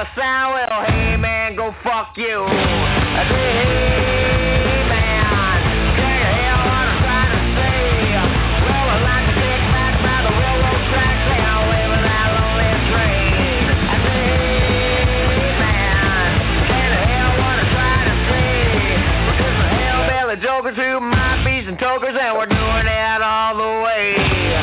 sound, well, hey man, go fuck you. I say, hey man, can you hear what I'm trying to say? Well, I like to get back by the railroad tracks and I'll live in that lonely train. I say, hey man, can you hear what I'm trying to say? Because the hellbilly jokers who might be some tokers and we're doing it all the way.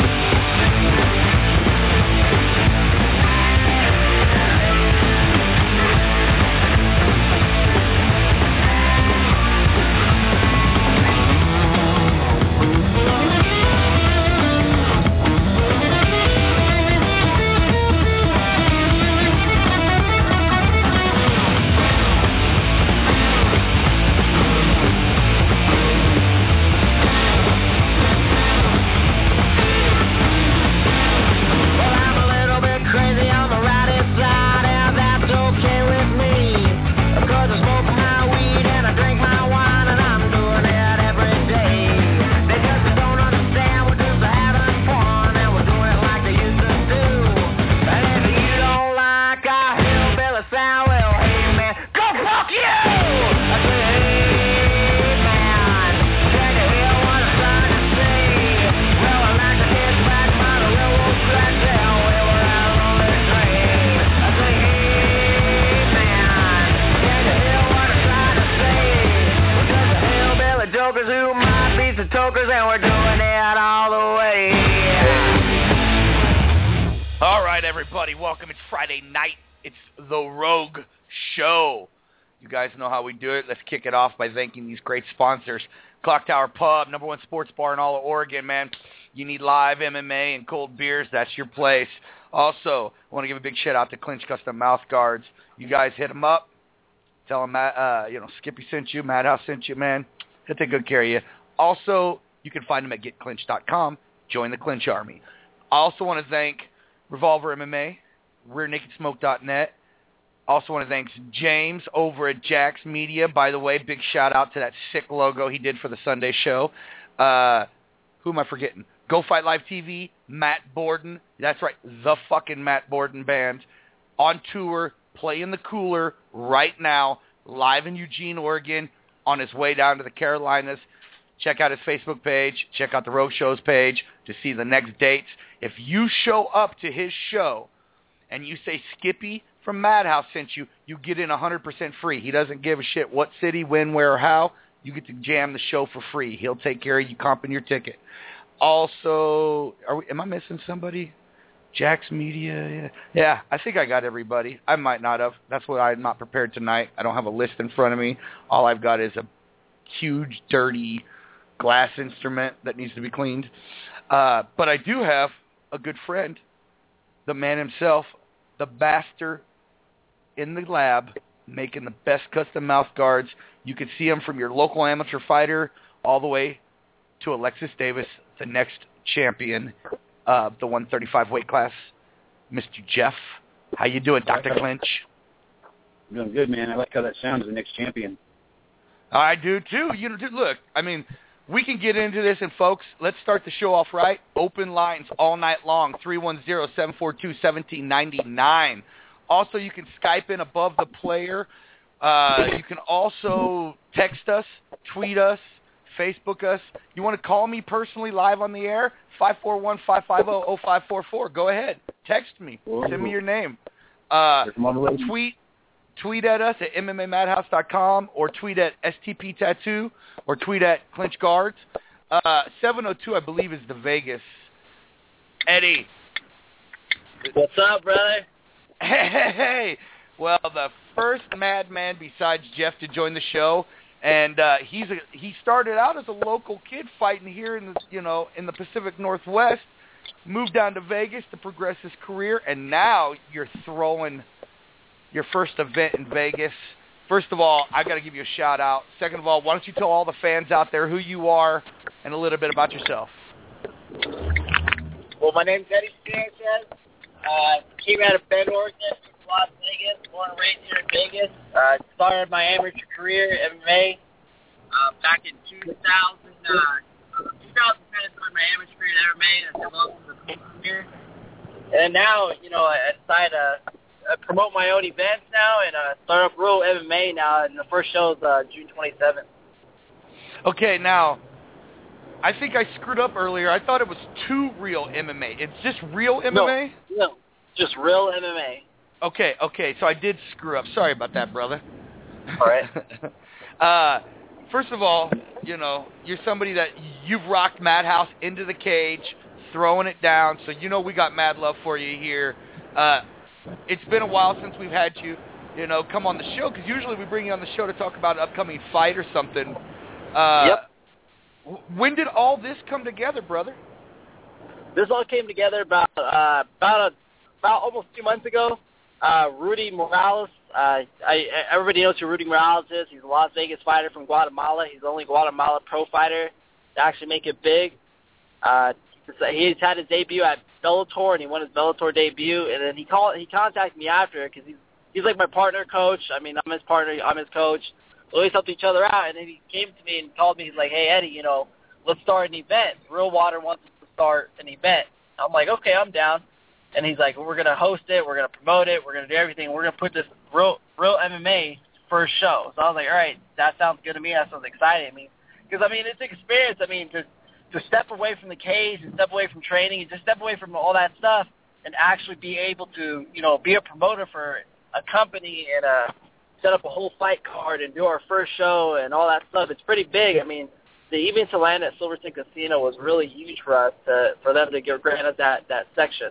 Everybody, welcome. It's Friday night. It's the Rogue Show. You guys know how we do it. Let's kick it off by thanking these great sponsors. Clock Tower Pub, #1 sports bar in all of Oregon, man. You need live MMA and cold beers, that's your place. Also, I want to give a big shout out to Clinch Custom Mouth Guards. You guys hit them up. Tell them, Skippy sent you, Madhouse sent you, man. He'll take good care of you. Also, you can find them at getclinch.com. Join the Clinch Army. I also want to thank Revolver MMA, RearNakedSmoke.net. Also want to thank James over at Jax Media. By the way, big shout out to that sick logo he did for the Sunday show. Who am I forgetting? Go Fight Live TV, Matt Borden. That's right, the fucking Matt Borden band. On tour, playing the Cooler right now, live in Eugene, Oregon, on his way down to the Carolinas. Check out his Facebook page. Check out the Rogue Show's page to see the next dates. If you show up to his show and you say Skippy from Madhouse sent you, you get in 100% free. He doesn't give a shit what city, when, where, or how. You get to jam the show for free. He'll take care of you comping your ticket. Also, am I missing somebody? Jax Media. Yeah, I think I got everybody. I might not have. That's why I'm not prepared tonight. I don't have a list in front of me. All I've got is a huge, dirty glass instrument that needs to be cleaned. But I do have a good friend, the man himself, the bastard in the lab, making the best custom mouth guards. You can see him from your local amateur fighter all the way to Alexis Davis, the next champion of the 135 weight class, Mr. Jeff. How you doing, Dr. Clinch? I'm doing good, man. I like how that sounds, the next champion. I do, too. Dude, look, I mean, we can get into this, and folks, let's start the show off right. Open lines all night long, 310-742-1799. Also, you can Skype in above the player. You can also text us, tweet us, Facebook us. You want to call me personally live on the air? 541-550-0544. Go ahead. Text me. Send me your name. Tweet at us at MMAmadhouse.com or tweet at STP Tattoo or tweet at Clinch Guards. 702, I believe, is the Vegas. Eddie. What's up, brother? Hey. Well, the first madman besides Jeff to join the show, and he started out as a local kid fighting here in the Pacific Northwest, moved down to Vegas to progress his career, and now you're throwing your first event in Vegas. First of all, I got to give you a shout out. Second of all, why don't you tell all the fans out there who you are and a little bit about yourself? Well, my name's Eddie Sanchez. Came out of Bend, Oregon, Las Vegas, born and raised here in Vegas. Started my amateur career in MMA back in 2000. 2010 started my amateur career in MMA and developed the career. And now, I decided to promote my own events now and start up Real MMA now. And the first show is June 27th. Okay, now, I think I screwed up earlier. I thought it was 2 Real MMA. It's just Real MMA? No, just Real MMA. Okay, so I did screw up. Sorry about that, brother. All right. First of all, you're somebody that you've rocked Madhouse into the cage, throwing it down, so we got mad love for you here. It's been a while since we've had you, come on the show, because usually we bring you on the show to talk about an upcoming fight or something. Yep. When did all this come together, brother? This all came together about almost 2 months ago. Rudy Morales, everybody knows who Rudy Morales is. He's a Las Vegas fighter from Guatemala. He's the only Guatemala pro fighter to actually make it big. He's had his debut at Bellator, and he won his Bellator debut. And then he contacted me after because he's like my partner coach. I mean, I'm his partner, I'm his coach. We always help each other out. And then he came to me and called me. He's like, "Hey, Eddie, let's start an event. Real Water wants us to start an event." I'm like, "Okay, I'm down." And he's like, "We're going to host it. We're going to promote it. We're going to do everything. We're going to put this Real MMA first show." So I was like, all right, that sounds good to me. That sounds exciting. Because it's an experience. To step away from the cage and step away from training and just step away from all that stuff and actually be able to, be a promoter for a company and set up a whole fight card and do our first show and all that stuff. It's pretty big. The evening to land at Silverton Casino was really huge for us, for them to grant us that section.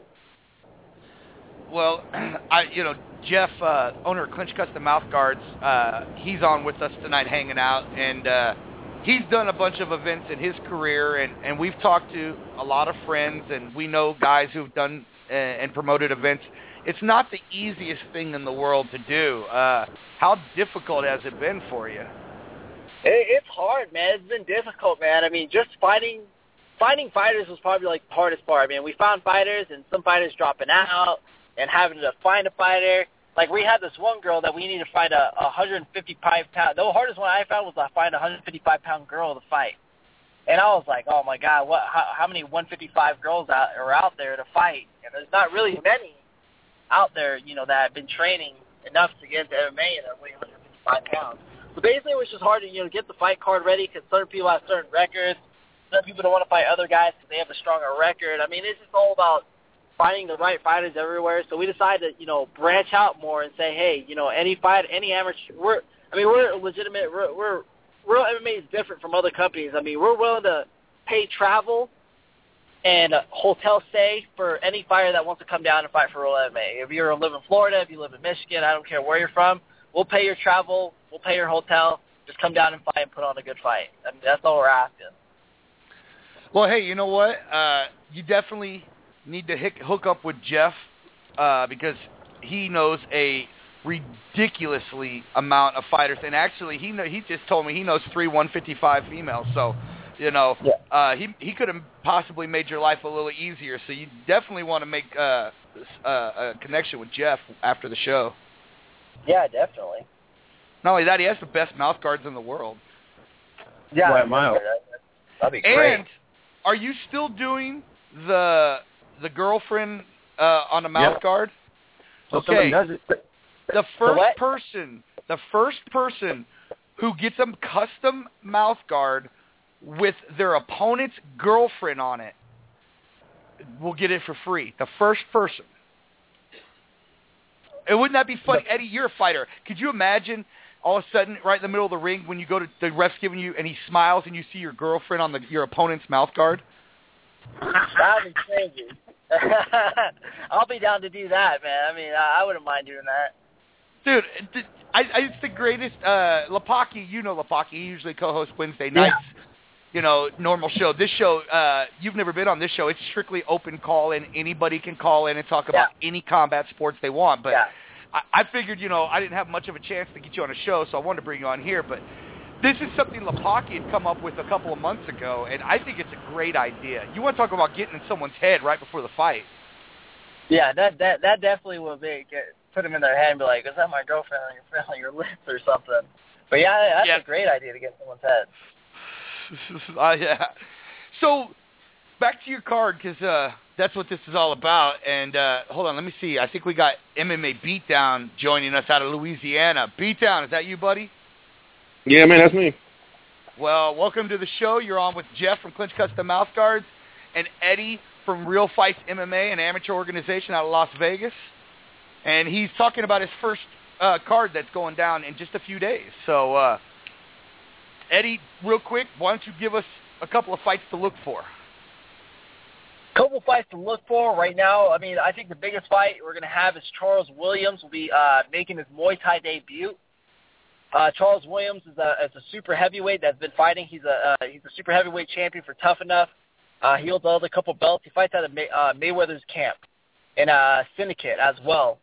Well, Jeff, owner of Clinch Custom Mouth Guards, he's on with us tonight hanging out, and he's done a bunch of events in his career, and we've talked to a lot of friends, and we know guys who've done and promoted events. It's not the easiest thing in the world to do. How difficult has it been for you? It's hard, man. It's been difficult, man. Just finding fighters was probably like the hardest part. We found fighters, and some fighters dropping out and having to find a fighter. Like, we had this one girl that we needed to find a 155-pound. The hardest one I found was to find a 155-pound girl to fight. And I was like, oh, my God, how many 155 girls are out there to fight? And there's not really many out there, that have been training enough to get into MMA and are weighing 155 pounds. So basically it was just hard to, get the fight card ready because certain people have certain records. Some people don't want to fight other guys because they have a stronger record. It's just all about finding the right fighters everywhere. So we decided to, branch out more and say, hey, any amateur, we're legitimate. We're Real MMA is different from other companies. We're willing to pay travel and hotel stay for any fighter that wants to come down and fight for Real MMA. If you live in Florida, if you live in Michigan, I don't care where you're from, we'll pay your travel, we'll pay your hotel. Just come down and fight and put on a good fight. That's all we're asking. Well, hey, you know what? You definitely need to hook up with Jeff because he knows a ridiculously amount of fighters, and actually he just told me he knows 3 155 females. So, he could have possibly made your life a little easier. So you definitely want to make a connection with Jeff after the show. Yeah, definitely. Not only that, he has the best mouth guards in the world. Yeah, That'd be great. And are you still doing the girlfriend on a mouth guard? So okay. Does it. The first person who gets a custom mouth guard with their opponent's girlfriend on it will get it for free. The first person. And wouldn't that be fun? Eddie, you're a fighter. Could you imagine all of a sudden, right in the middle of the ring, when you go to the ref's giving you, and he smiles, and you see your girlfriend on your opponent's mouth guard? That'd be crazy. I'll be down to do that, man. I wouldn't mind doing that. Dude, it's the greatest. Lapaki, Lapaki. He usually co-hosts Wednesday nights. Normal show. This show, you've never been on this show. It's strictly open call, and anybody can call in and talk about any combat sports they want. But I figured, I didn't have much of a chance to get you on a show, so I wanted to bring you on here. But this is something Lapaki had come up with a couple of months ago, and I think it's a great idea. You want to talk about getting in someone's head right before the fight? Yeah, that definitely will put them in their head and be like, is that my girlfriend on your lips or something? But that's a great idea to get in someone's head. Yeah. So, back to your card, because That's what this is all about. And hold on, let me see. I think we got MMA Beatdown joining us out of Louisiana. Beatdown, is that you, buddy? Yeah, man, that's me. Well, welcome to the show. You're on with Jeff from Clinch Custom Mouth Guards and Eddie from Real Fights MMA, an amateur organization out of Las Vegas. And he's talking about his first card that's going down in just a few days. So, Eddie, real quick, why don't you give us a couple of fights to look for? Couple fights to look for right now. I mean, I think the biggest fight we're going to have is Charles Williams will be making his Muay Thai debut. Charles Williams is a super heavyweight that's been fighting. He's a super heavyweight champion for Tough Enough. He holds a couple belts. He fights out of Mayweather's camp in Syndicate as well.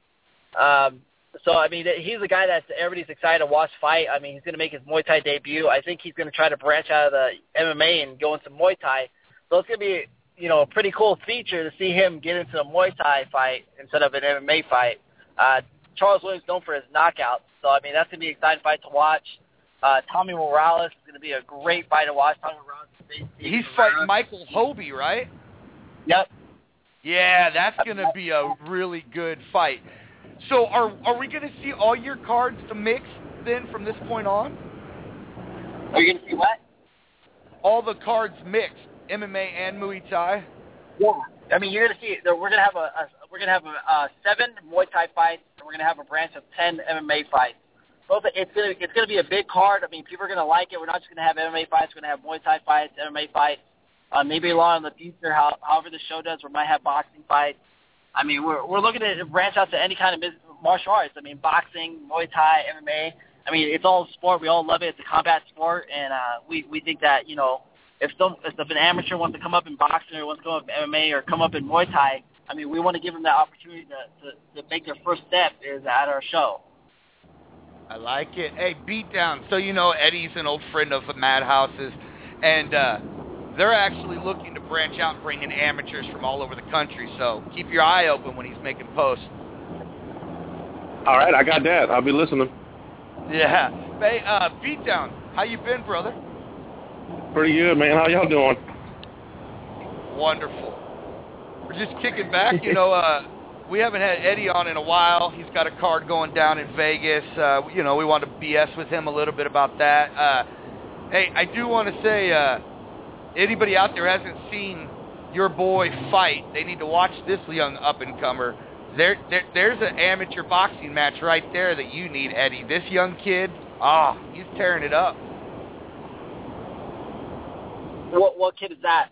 So, I mean, he's a guy that everybody's excited to watch fight. I mean, he's going to make his Muay Thai debut. I think he's going to try to branch out of the MMA and go into Muay Thai. So it's going to be, a pretty cool feature to see him get into a Muay Thai fight instead of an MMA fight. Charles Williams is known for his knockouts. So, I mean, that's going to be an exciting fight to watch. Tommy Morales is going to be a great fight to watch. Tommy Morales he's fighting Michael Hobie, right? Yep. Yeah, that's going to be a really good fight. So are we going to see all your cards to mix then from this point on? Are you going to see what? All the cards mixed, MMA and Muay Thai? Yeah. I mean, you're going to see we're going to have a 7 Muay Thai fights, and we're going to have a branch of 10 MMA fights. It's going to be a big card. I mean, people are going to like it. We're not just going to have MMA fights. We're going to have Muay Thai fights, MMA fights. Maybe along in the future, however the show does, we might have boxing fights. I mean, we're looking to branch out to any kind of martial arts. I mean, boxing, Muay Thai, MMA. I mean, it's all sport. We all love it. It's a combat sport, and we think that if an amateur wants to come up in boxing or wants to come up in MMA or come up in Muay Thai, I mean, we want to give them that opportunity to make their first step is at our show. I like it. Hey, Beatdown. So Eddie's an old friend of Madhouse's, and they're actually looking to branch out and bring in amateurs from all over the country. So keep your eye open when he's making posts. All right, I got that. I'll be listening. Yeah. Hey, Beatdown, how you been, brother? Pretty good, man. How y'all doing? Wonderful. We're just kicking back. We haven't had Eddie on in a while. He's got a card going down in Vegas. We want to BS with him a little bit about that. Hey, I do want to say, anybody out there hasn't seen your boy fight, they need to watch this young up-and-comer. There's an amateur boxing match right there that you need, Eddie. This young kid, he's tearing it up. What kid is that?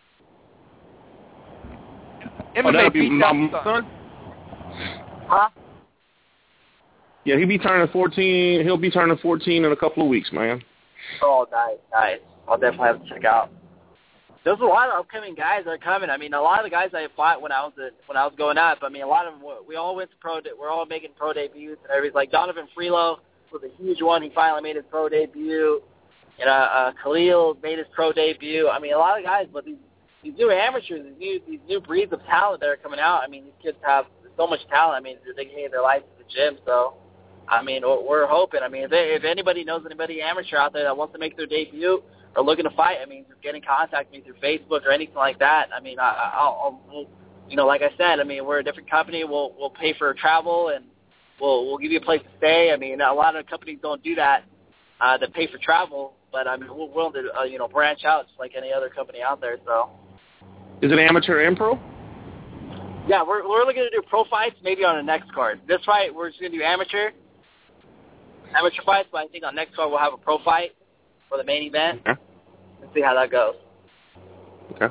MMA Beatdown son. Huh? Yeah, he'll be turning 14 in a couple of weeks, man. Oh, nice. I'll definitely have to check out. There's a lot of upcoming guys that are coming. I mean, a lot of the guys I fought when I was going up. I mean, a lot of them. We all went to we're all making pro debuts, and everybody's like Donovan Freelo was a huge one. He finally made his pro debut. And Khalil made his pro debut. I mean, a lot of guys, but these new amateurs, these new breeds of talent that are coming out. I mean, these kids have so much talent. I mean, they're dedicating their lives to the gym. So, I mean, we're hoping. I mean, if anybody knows anybody amateur out there that wants to make their debut or looking to fight, I mean, just get in contact with me through Facebook or anything like that. I mean, I'll like I said, I mean, we're a different company. We'll pay for travel and we'll give you a place to stay. I mean, a lot of companies don't do that. That pay for travel, but I mean, we're willing to branch out just like any other company out there. So, is it amateur and pro? Yeah, we're looking to do pro fights maybe on the next card. This fight we're just gonna do amateur fights, but I think on next card we'll have a pro fight for the main event. Okay. Let's see how that goes. Okay.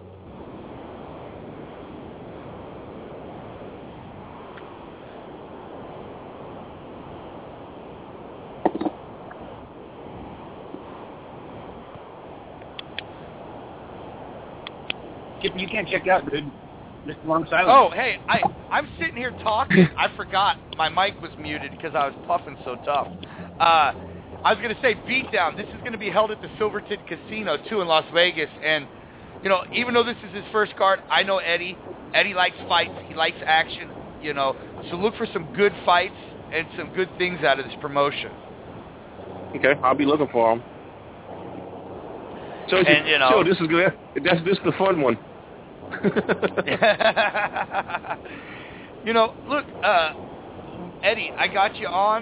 You can't check out, dude. Just long silence. Oh, hey, I'm sitting here talking. I forgot my mic was muted because I was puffing so tough. I was going to say Beatdown. This is going to be held at the Silverton Casino, too, in Las Vegas. And, even though this is his first card, I know Eddie. Eddie likes fights. He likes action, So look for some good fights and some good things out of this promotion. Okay, I'll be looking for them. So, this is good. This is the fun one. You know, look, Eddie, I got you on.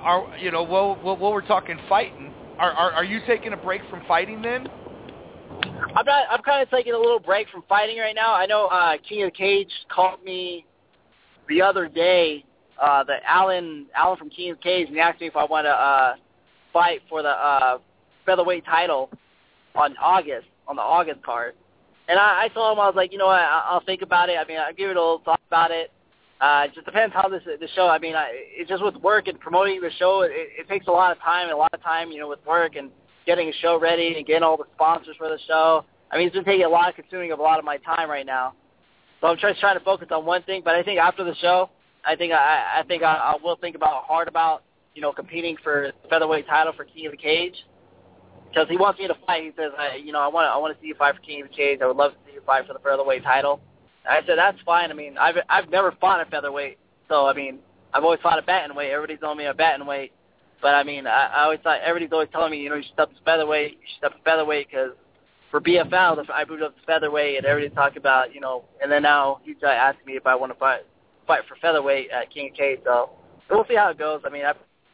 While we're talking fighting, are you taking a break from fighting then? I'm not. I'm kind of taking a little break from fighting right now. I know King of the Cage called me the other day. The Alan from King of the Cage, and he asked me if I want to fight for the featherweight title on the August card. And I told him, I was like, you know what, I'll think about it. I mean, I'll give it a little thought about it. It just depends how the show. I mean, it's just with work and promoting the show. It takes a lot of time, with work and getting a show ready and getting all the sponsors for the show. I mean, it's been taking consuming a lot of my time right now. So I'm trying to focus on one thing. But I think after the show, I will think hard about competing for the featherweight title for King of the Cage, because he wants me to fight. He says, I want to see you fight for King of the Cage. I would love to see you fight for the featherweight title. And I said, that's fine. I mean, I've never fought a featherweight, so I mean, I've always fought a bantamweight. Everybody's telling me a bantamweight, but I mean, I always thought everybody's always telling me, you should step to featherweight. You should step to featherweight because for BFL, I moved up to featherweight, and everybody's talking about, and then now he's asking me if I want to fight for featherweight at King of the Cage. So we'll see how it goes. I mean,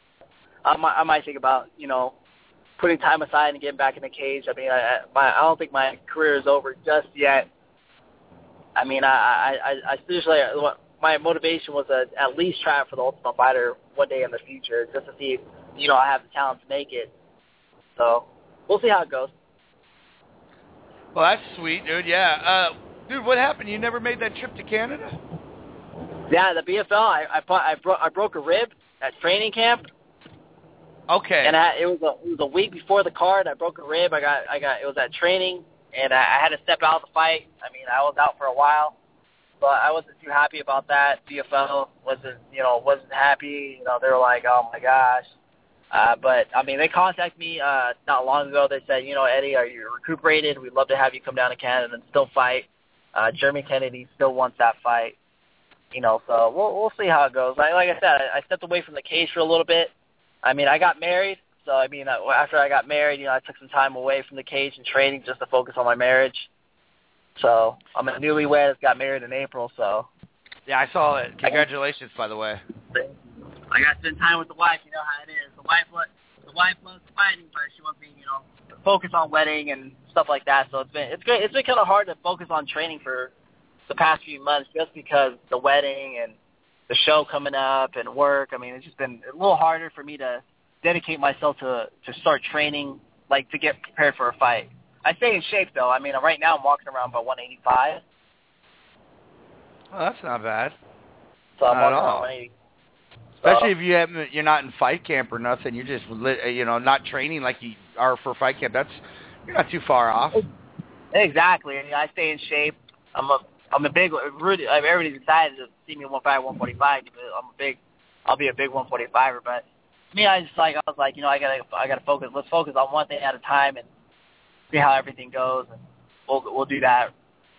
I might think about, putting time aside and getting back in the cage. I mean, I don't think my career is over just yet. I mean, I seriously, my motivation was to at least try it for the Ultimate Fighter one day in the future, just to see if, I have the talent to make it. So we'll see how it goes. Well, that's sweet, dude. Yeah. Dude, what happened? You never made that trip to Canada? Yeah, the BFL, I broke a rib at training camp. Okay. And it was a week before the card. I broke a rib. It was at training, and I had to step out of the fight. I mean, I was out for a while, but I wasn't too happy about that. BFL wasn't happy. They were like, oh my gosh. But I mean, they contacted me not long ago. They said, Eddie, are you recuperated? We'd love to have you come down to Canada and still fight. Jeremy Kennedy still wants that fight. So we'll see how it goes. Like I said, I stepped away from the cage for a little bit. I mean, I got married, so I mean, after I got married, I took some time away from the cage and training just to focus on my marriage. So I'm a newlywed. Got married in April, so. Yeah, I saw it. Congratulations, by the way. I got to spend time with the wife. You know how it is. The wife loves fighting, but she wants me, to focus on wedding and stuff like that. So it's been kind of hard to focus on training for the past few months, just because the wedding and the show coming up and work. I mean, it's just been a little harder for me to dedicate myself to start training, like to get prepared for a fight. I stay in shape though. I mean, right now I'm walking around about 185. Oh, that's not bad. So I'm not walking at all. around 180. Especially if you're not in fight camp or nothing. You're just not training like you are for fight camp. You're not too far off. Exactly. I stay in shape. I'm a big. Everybody's excited to see me 155, 145. I'll be a big 145er. But me, I was like, I gotta focus. Let's focus on one thing at a time and see how everything goes, and we'll do that.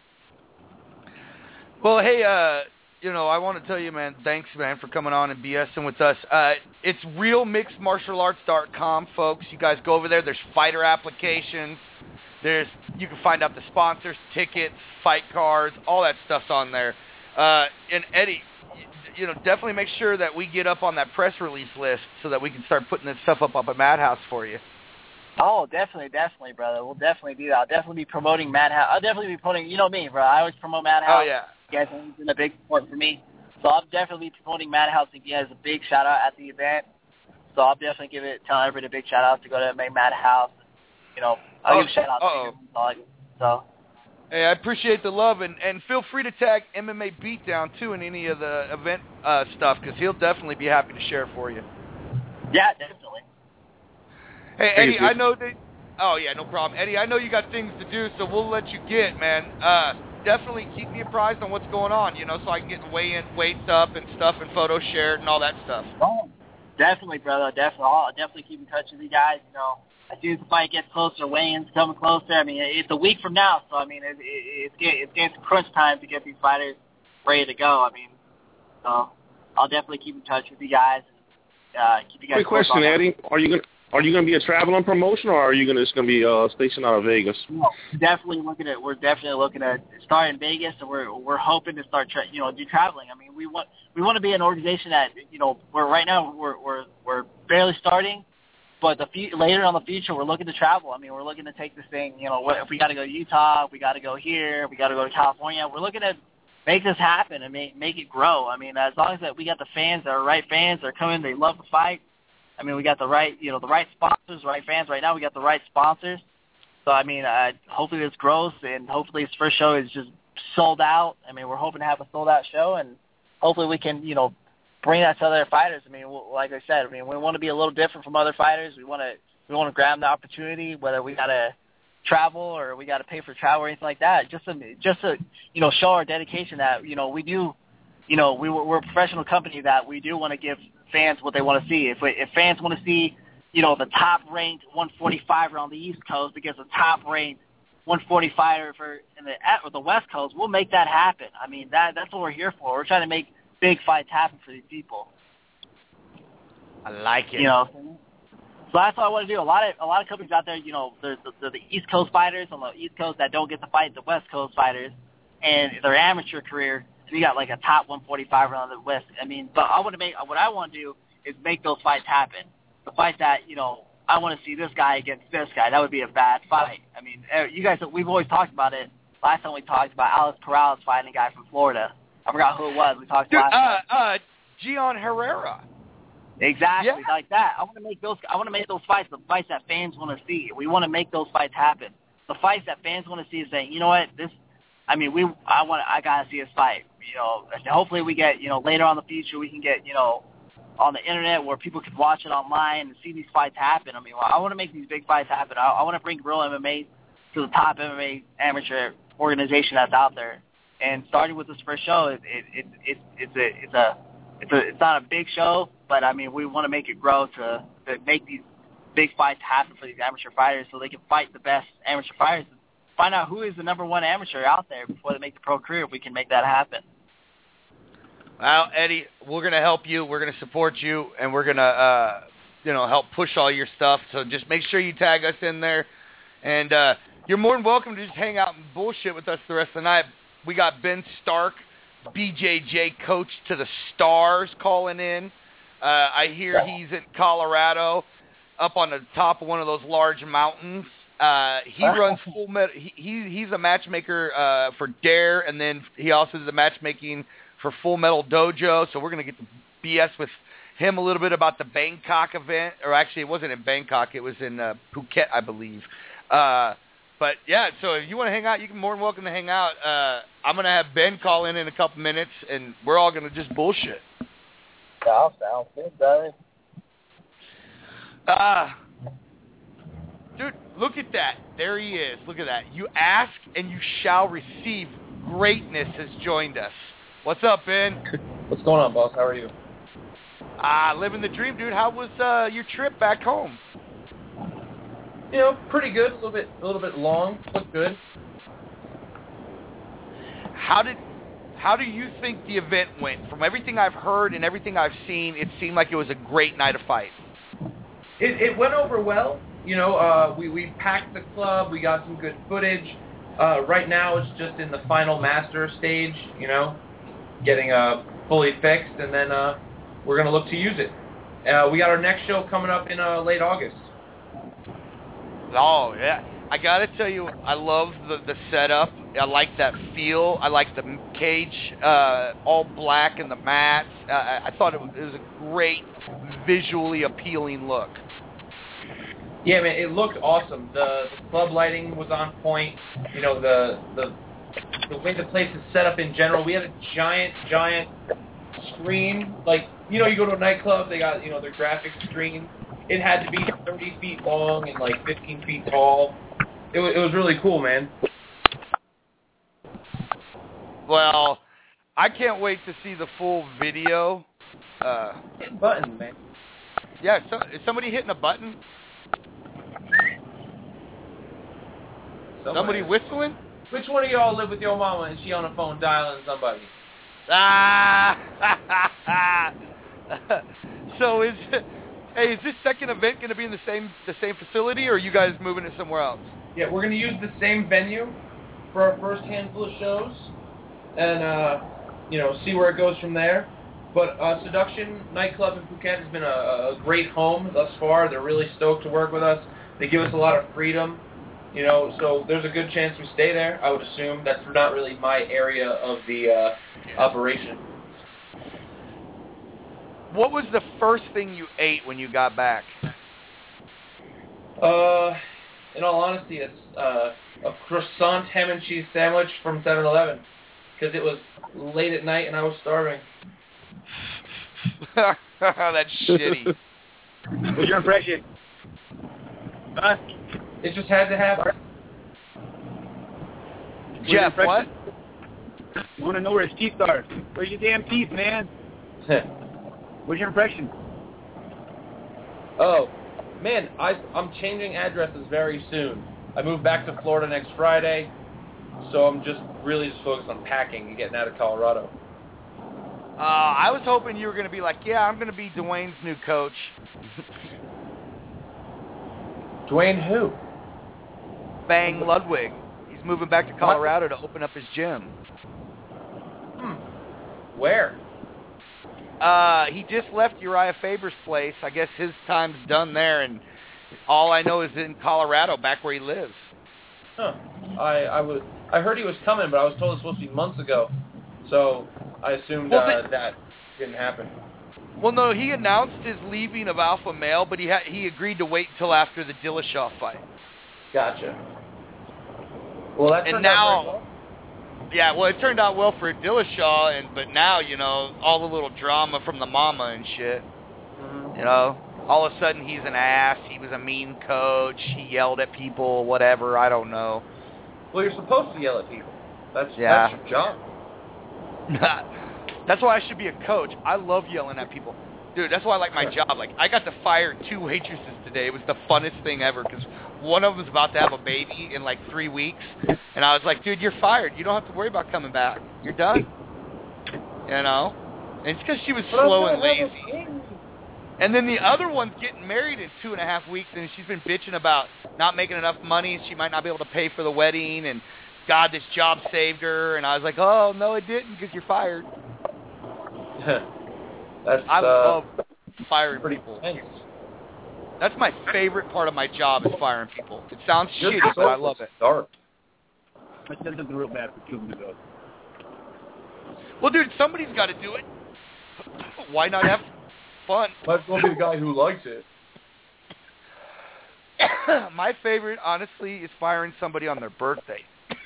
Well, hey, I want to tell you, man, thanks, man, for coming on and BSing with us. It's realmixedmartialarts.com, folks. You guys go over there. There's fighter applications. You can find out the sponsors, tickets, fight cards, all that stuff's on there. And Eddie, definitely make sure that we get up on that press release list so that we can start putting this stuff up at Madhouse for you. Oh, definitely, brother. We'll definitely do that. I'll definitely be promoting Madhouse. I'll definitely be promoting, me, bro. I always promote Madhouse. Oh, yeah. You guys have been a big support for me. So I'll definitely be promoting Madhouse and give you guys a big shout-out at the event. So I'll definitely tell everybody a big shout-out to go to Madhouse. I'll give a shout-out to you. So. Hey, I appreciate the love, and feel free to tag MMA Beatdown, too, in any of the event stuff, because he'll definitely be happy to share for you. Yeah, definitely. Hey, Eddie, I know that... Oh, yeah, no problem. Eddie, I know you got things to do, so we'll let you get, man. Definitely keep me apprised on what's going on, so I can get weights up and stuff and photos shared and all that stuff. Oh, definitely, brother, definitely. I'll definitely keep in touch with you guys, As soon as the fight gets closer, weigh-ins coming closer. I mean, it's a week from now, so I mean, it's getting to crunch time to get these fighters ready to go. I mean, so I'll definitely keep in touch with you guys and keep you guys. Quick question, Eddie: Are you Are you going to be a traveling promotion, or are you just going to be stationed out of Vegas? No, we're definitely looking at starting in Vegas, and we're hoping to start do traveling. I mean, we want to be an organization that we're barely starting, but later on the future we're looking to travel. I mean, we're looking to take this thing. If we got to go to Utah, if we got to go here, we got to go to California. We're looking to make this happen and make it grow. I mean, as long as we got the fans that are right fans, they're coming, they love the fight. I mean, we got the right sponsors, right fans. Right now, we got the right sponsors. So, I mean, hopefully this grows, and hopefully this first show is just sold out. I mean, we're hoping to have a sold-out show, and hopefully we can, bring that to other fighters. I mean, like I said, we want to be a little different from other fighters. We want to grab the opportunity, whether we got to travel or we got to pay for travel or anything like that, just to show our dedication that, we do, we're a professional company that we do want to give fans what they want to see. If fans want to see, the top-ranked 145er on the East Coast against a top-ranked 145er or the West Coast, we'll make that happen. I mean, that's what we're here for. We're trying to make big fights happen for these people. I like it. So that's what I want to do. A lot of companies out there, there's the East Coast fighters on the East Coast that don't get to fight the West Coast fighters, and their amateur career. So you got like a top 145er on the West. I mean, but what I want to do is make those fights happen. The fight that, I want to see this guy against this guy. That would be a bad fight. I mean, you guys, we've always talked about it. Last time we talked about Alex Corrales fighting a guy from Florida. I forgot who it was. We talked about Gian Herrera. Exactly, like that. I want to make those fights the fights that fans want to see. We want to make those fights happen. The fights that fans want to see is saying, you know what, I gotta see this fight. Hopefully we get, later on in the future we can get, on the internet where people can watch it online and see these fights happen. I mean, I want to make these big fights happen. I want to bring Real MMA to the top MMA amateur organization that's out there. And starting with this first show, it's not a big show, but I mean, we want to make it grow to make these big fights happen for these amateur fighters, so they can fight the best amateur fighters. Find out who is the number one amateur out there before they make the pro career. If we can make that happen. Well, Eddie, we're going to help you. We're going to support you, and we're going to, help push all your stuff. So just make sure you tag us in there. And you're more than welcome to just hang out and bullshit with us the rest of the night. We got Ben Stark, BJJ coach to the Stars, calling in. I hear he's in Colorado, up on the top of one of those large mountains. He runs Full Metal. He's a matchmaker for Dare, and then he also does the matchmaking for Full Metal Dojo. So we're going to get to BS with him a little bit about the Bangkok event. Or actually, it wasn't in Bangkok. It was in Phuket, I believe. But, yeah, so if you want to hang out, you're more than welcome to hang out. I'm going to have Ben call in a couple minutes, and we're all going to just bullshit. Sounds good, brother. Dude, look at that. There he is. Look at that. You ask, and you shall receive. Greatness has joined us. What's up, Ben? What's going on, boss? How are you? Living the dream, dude. How was your trip back home? Pretty good. A little bit long, but good. How do you think the event went? From everything I've heard and everything I've seen, it seemed like it was a great night of fight. It went over well. We packed the club. We got some good footage. Right now, it's just in the final master stage. Getting fully fixed, and then we're gonna look to use it. We got our next show coming up in late August. Oh, yeah. I got to tell you, I love the setup. I like that feel. I like the cage, all black and the mats. I thought it was a great, visually appealing look. Yeah, man, it looked awesome. The club lighting was on point. The way the place is set up in general. We had a giant screen. Like, you go to a nightclub, they got, their graphics screen. It had to be 30 feet long and like 15 feet tall. It was really cool, man. Well, I can't wait to see the full video. Hit button, man. Yeah, is somebody hitting a button? Somebody whistling? Which one of y'all live with your mama and she on the phone dialing somebody? So Hey, is this second event going to be in the same facility, or are you guys moving it somewhere else? Yeah, we're going to use the same venue for our first handful of shows, and see where it goes from there. But Seduction Nightclub in Phuket has been a great home thus far. They're really stoked to work with us. They give us a lot of freedom, so there's a good chance we stay there. I would assume that's not really my area of the operation. What was the first thing you ate when you got back? In all honesty, it's a croissant ham and cheese sandwich from 7-Eleven, because it was late at night and I was starving. That's shitty. What's your impression? Huh? It just had to happen. Jeff, what? I want to know where his teeth are. Where's your damn teeth, man? What's your impression? Oh, man, I'm changing addresses very soon. I move back to Florida next Friday, so I'm just focused on packing and getting out of Colorado. I was hoping you were going to be like, yeah, I'm going to be Dwayne's new coach. Dwayne who? Bang Ludwig. He's moving back to Colorado to open up his gym. Where? He just left Uriah Faber's place. I guess his time's done there, and all I know is in Colorado, back where he lives. Huh. I heard he was coming, but I was told it was supposed to be months ago. So I assumed that didn't happen. Well, no, he announced his leaving of Alpha Male, but he agreed to wait until after the Dillashaw fight. Gotcha. Well, that turned out very well. Yeah, well, it turned out well for Dillashaw, but now, all the little drama from the mama and shit. Mm-hmm. All of a sudden he's an ass, he was a mean coach, he yelled at people, whatever, I don't know. Well, you're supposed to yell at people. That's your job. That's why I should be a coach. I love yelling at people. Dude, that's why I like my job. Like, I got to fire 2 waitresses today. It was the funnest thing ever because one of them was about to have a baby in like 3 weeks. And I was like, dude, you're fired. You don't have to worry about coming back. You're done. And it's because she was slow and lazy. And then the other one's getting married in 2.5 weeks, and she's been bitching about not making enough money. She might not be able to pay for the wedding, and God, this job saved her. And I was like, oh, no, it didn't because you're fired. I love firing people. Intense. That's my favorite part of my job is firing people. It sounds shitty, but I love it. Dark. I said something real bad for 2 minutes ago. Well, dude, somebody's got to do it. Why not have fun? Might as well be the guy who likes it. My favorite, honestly, is firing somebody on their birthday.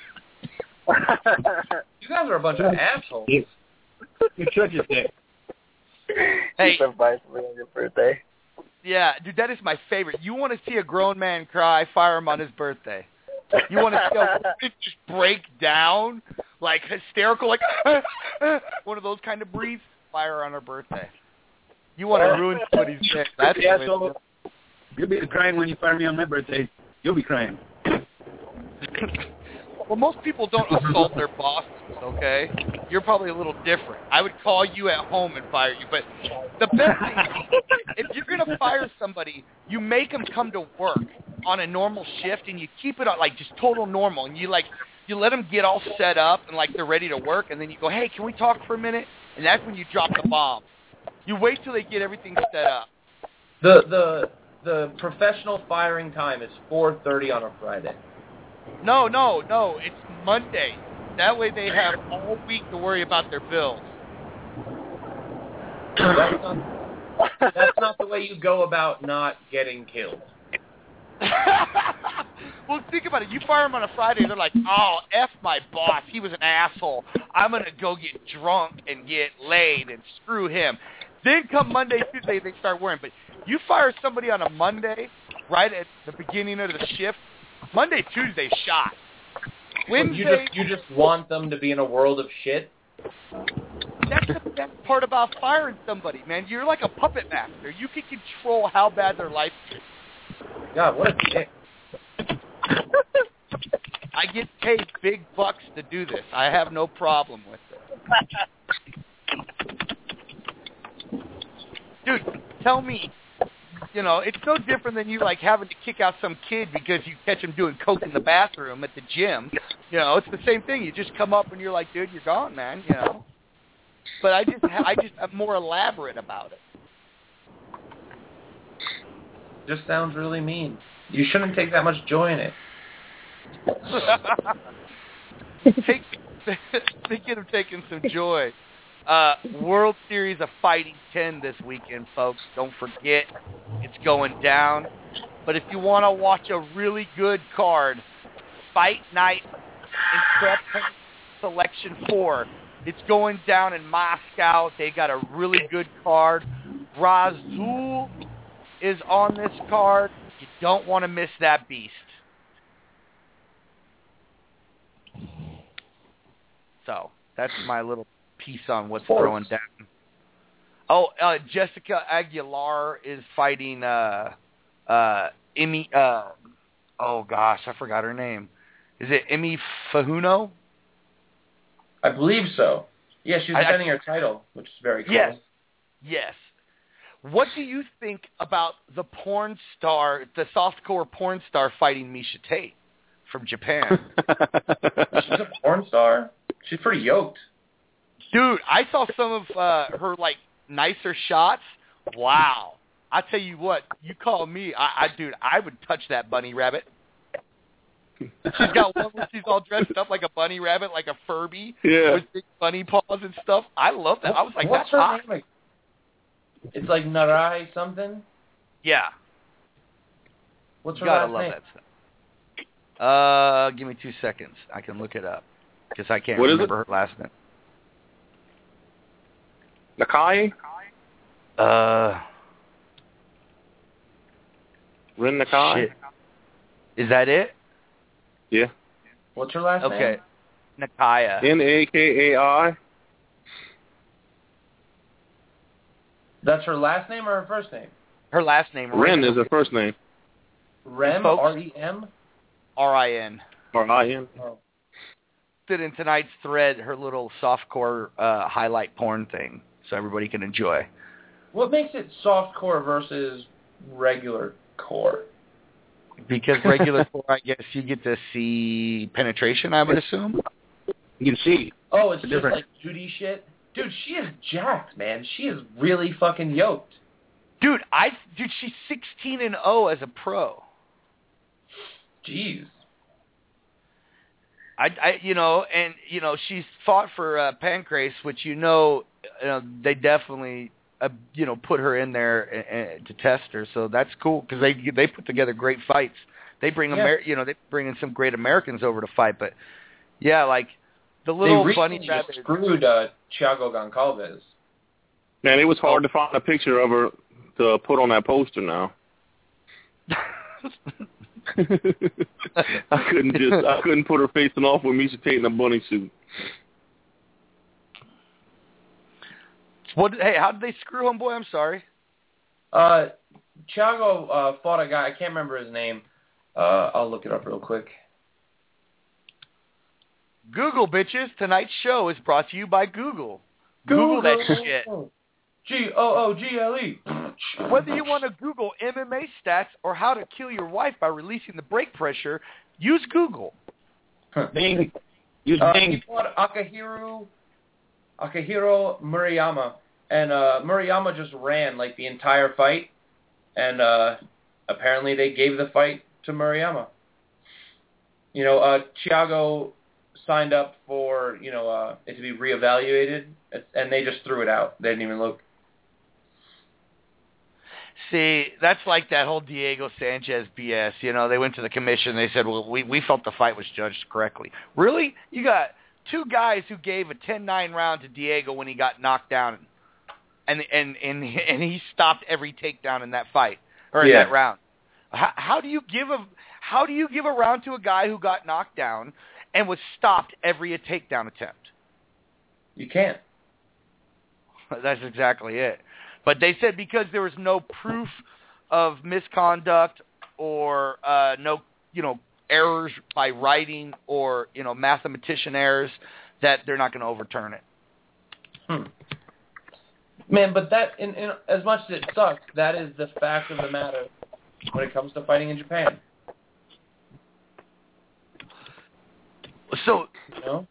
You guys are a bunch of assholes. You're such a dick. Hey, you fire somebody on your birthday. Yeah, dude, that is my favorite. You want to see a grown man cry, fire him on his birthday. You want to see a woman just break down, like hysterical, like one of those kind of breathes, fire her on her birthday. You want to ruin somebody's day. That's the way so you'll be crying when you fire me on my birthday. You'll be crying. Well, most people don't assault their bosses, okay? You're probably a little different. I would call you at home and fire you. But the best thing, if you're going to fire somebody, you make them come to work on a normal shift, and you keep it on, like, just total normal. And you let them get all set up and, like, they're ready to work. And then you go, hey, can we talk for a minute? And that's when you drop the bomb. You wait till they get everything set up. The professional firing time is 4:30 on a Friday. No, it's Monday. That way they have all week to worry about their bills. That's not the way you go about not getting killed. Well, think about it. You fire them on a Friday, they're like, oh, F my boss. He was an asshole. I'm going to go get drunk and get laid and screw him. Then come Monday, Tuesday, they start worrying. But you fire somebody on a Monday, right at the beginning of the shift, Monday, Tuesday, shot. Wednesday, you just want them to be in a world of shit? That's the best part about firing somebody, man. You're like a puppet master. You can control how bad their life is. God, what a dick. I get paid big bucks to do this. I have no problem with it. Dude, tell me, You know, it's no different than you, like, having to kick out some kid because you catch him doing coke in the bathroom at the gym. You know, it's the same thing. You just come up and you're like, dude, you're gone, man, you know. But I'm more elaborate about it. Just sounds really mean. You shouldn't take that much joy in it. Thinking of taking some joy. World Series of Fighting 10 this weekend, folks. Don't forget, it's going down. But if you want to watch a really good card, Fight Night Intrepid Selection 4. It's going down in Moscow. They got a really good card. Razul is on this card. You don't want to miss that beast. So that's my little piece on what's throwing down. Oh, Jessica Aguilar is fighting Emi. Oh gosh, I forgot her name. Is it Emi Fahuno? I believe so. Yeah, she's defending her title, which is very cool. Yes. What do you think about the porn star, the softcore porn star fighting Misha Tate from Japan? She's a porn star? She's pretty yoked. Dude, I saw some of her, like, nicer shots. Wow. I tell you what, you call me, dude, I would touch that bunny rabbit. She's got one where she's all dressed up like a bunny rabbit, like a Furby, with big bunny paws and stuff. I love that. I was like, what's that's hot. Her name? It's like Narai something? Yeah. What's her love last name? That stuff. Give me 2 seconds. I can look it up because I can't remember her last name. Nakai? Rin Nakai? Shit. Is that it? Yeah. What's her last name? Okay. Nakaya. Nakai. That's her last name or her first name? Her last name. Ren is her first name. Rem? R-E-M? R-I-N. R-I-N. Oh. Did in tonight's thread her little softcore highlight porn thing, so everybody can enjoy. What makes it softcore versus regular core? Because regular core, I guess you get to see penetration, I would assume. You can see. Oh, it's just different. like Judy shit? Dude, she is jacked, man. She is really fucking yoked. Dude, she's 16-0 as a pro. Jeez. She's fought for Pancrase, which they definitely put her in there to test her. So that's cool because they put together great fights. They bring they bring in some great Americans over to fight. But yeah, like the little bunny rabbit screwed Thiago Goncalves. Man, it was hard to find a picture of her to put on that poster now. I couldn't put her facing off with Misha Tate in a bunny suit. Hey, how did they screw him, boy? I'm sorry. Thiago fought a guy. I can't remember his name. I'll look it up real quick. Google, bitches. Tonight's show is brought to you by Google. Google that shit. Google. Whether you want to Google MMA stats or how to kill your wife by releasing the brake pressure, use Google. Bing. Use Bing. He fought Akihiro Murayama, and Murayama just ran like the entire fight, and apparently they gave the fight to Murayama. Thiago signed up for it to be reevaluated, and they just threw it out. They didn't even look. See, that's like that whole Diego Sanchez BS. They went to the commission. They said, well, we felt the fight was judged correctly. Really? You got two guys who gave a 10-9 round to Diego when he got knocked down, and he stopped every takedown in that fight or in that round. How do you give a round to a guy who got knocked down and was stopped every takedown attempt? You can't. That's exactly it. But they said because there was no proof of misconduct or no errors by writing or mathematician errors, that they're not going to overturn it. Man, but that, in as much as it sucks, that is the fact of the matter when it comes to fighting in Japan. So, You know?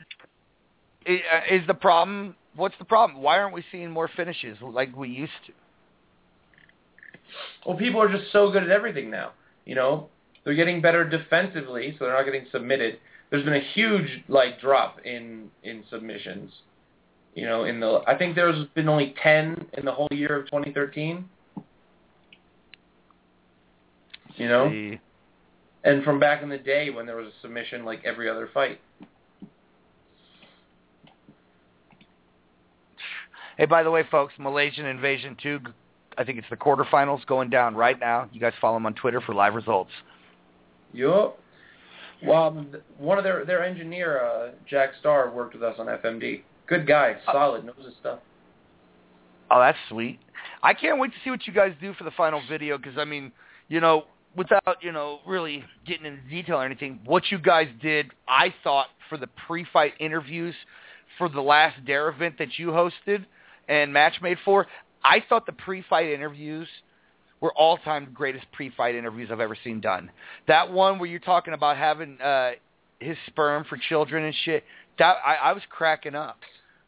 is the problem? What's the problem? Why aren't we seeing more finishes like we used to? Well, people are just so good at everything now. You know, they're getting better defensively, so they're not getting submitted. There's been a huge drop in submissions. You know, I think there's been only 10 in the whole year of 2013. You know, and from back in the day when there was a submission like every other fight. Hey, by the way, folks, Malaysian Invasion 2, I think it's the quarterfinals going down right now. You guys follow them on Twitter for live results. Yup. Well, one of their engineer, Jack Starr, worked with us on FMD. Good guy, solid, knows his stuff. Oh, that's sweet. I can't wait to see what you guys do for the final video because, I mean, you know, without, you know, really getting into detail or anything, what you guys did, I thought, for the pre-fight interviews for the last Dare event that you hosted and match made for, I thought the pre-fight interviews were all-time greatest pre-fight interviews I've ever seen done. That one where you're talking about having his sperm for children and shit, that I was cracking up.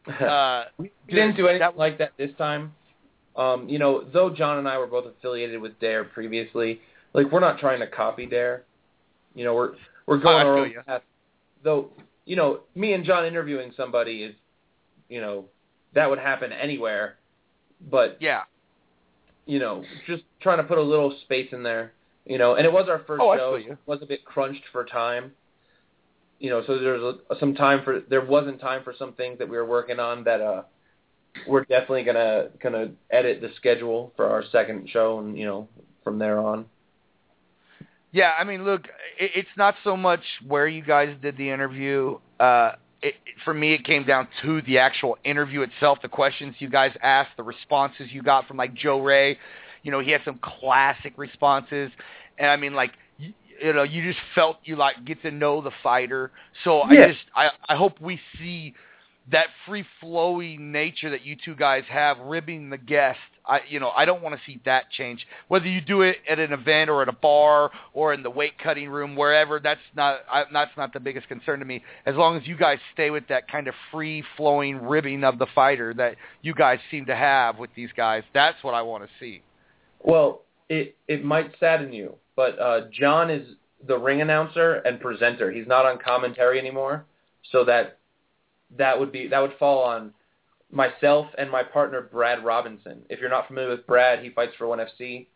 We didn't do anything like that this time. You know, though John and I were both affiliated with Dare previously, like, we're not trying to copy Dare. You know, we're going our own path. Though, you know, me and John interviewing somebody is, you know, that would happen anywhere. But, yeah, you know, just trying to put a little space in there, you know. And it was our first show. It was a bit crunched for time. You know, so there wasn't time for some things that we were working on that we're definitely gonna edit the schedule for our second show and, you know, from there on. Yeah, I mean, look, it's not so much where you guys did the interview. For me, it came down to the actual interview itself, the questions you guys asked, the responses you got from, like, Joe Ray. You know, he had some classic responses. And, I mean, like, you know, you just felt you, like, get to know the fighter. So yeah. I hope we see that free-flowing nature that you two guys have, ribbing the guest. I don't want to see that change. Whether you do it at an event or at a bar or in the weight cutting room, wherever, that's not the biggest concern to me. As long as you guys stay with that kind of free-flowing ribbing of the fighter that you guys seem to have with these guys, that's what I want to see. Well, it might sadden you, but John is the ring announcer and presenter. He's not on commentary anymore, so that would fall on myself and my partner, Brad Robinson. If you're not familiar with Brad, he fights for 1FC.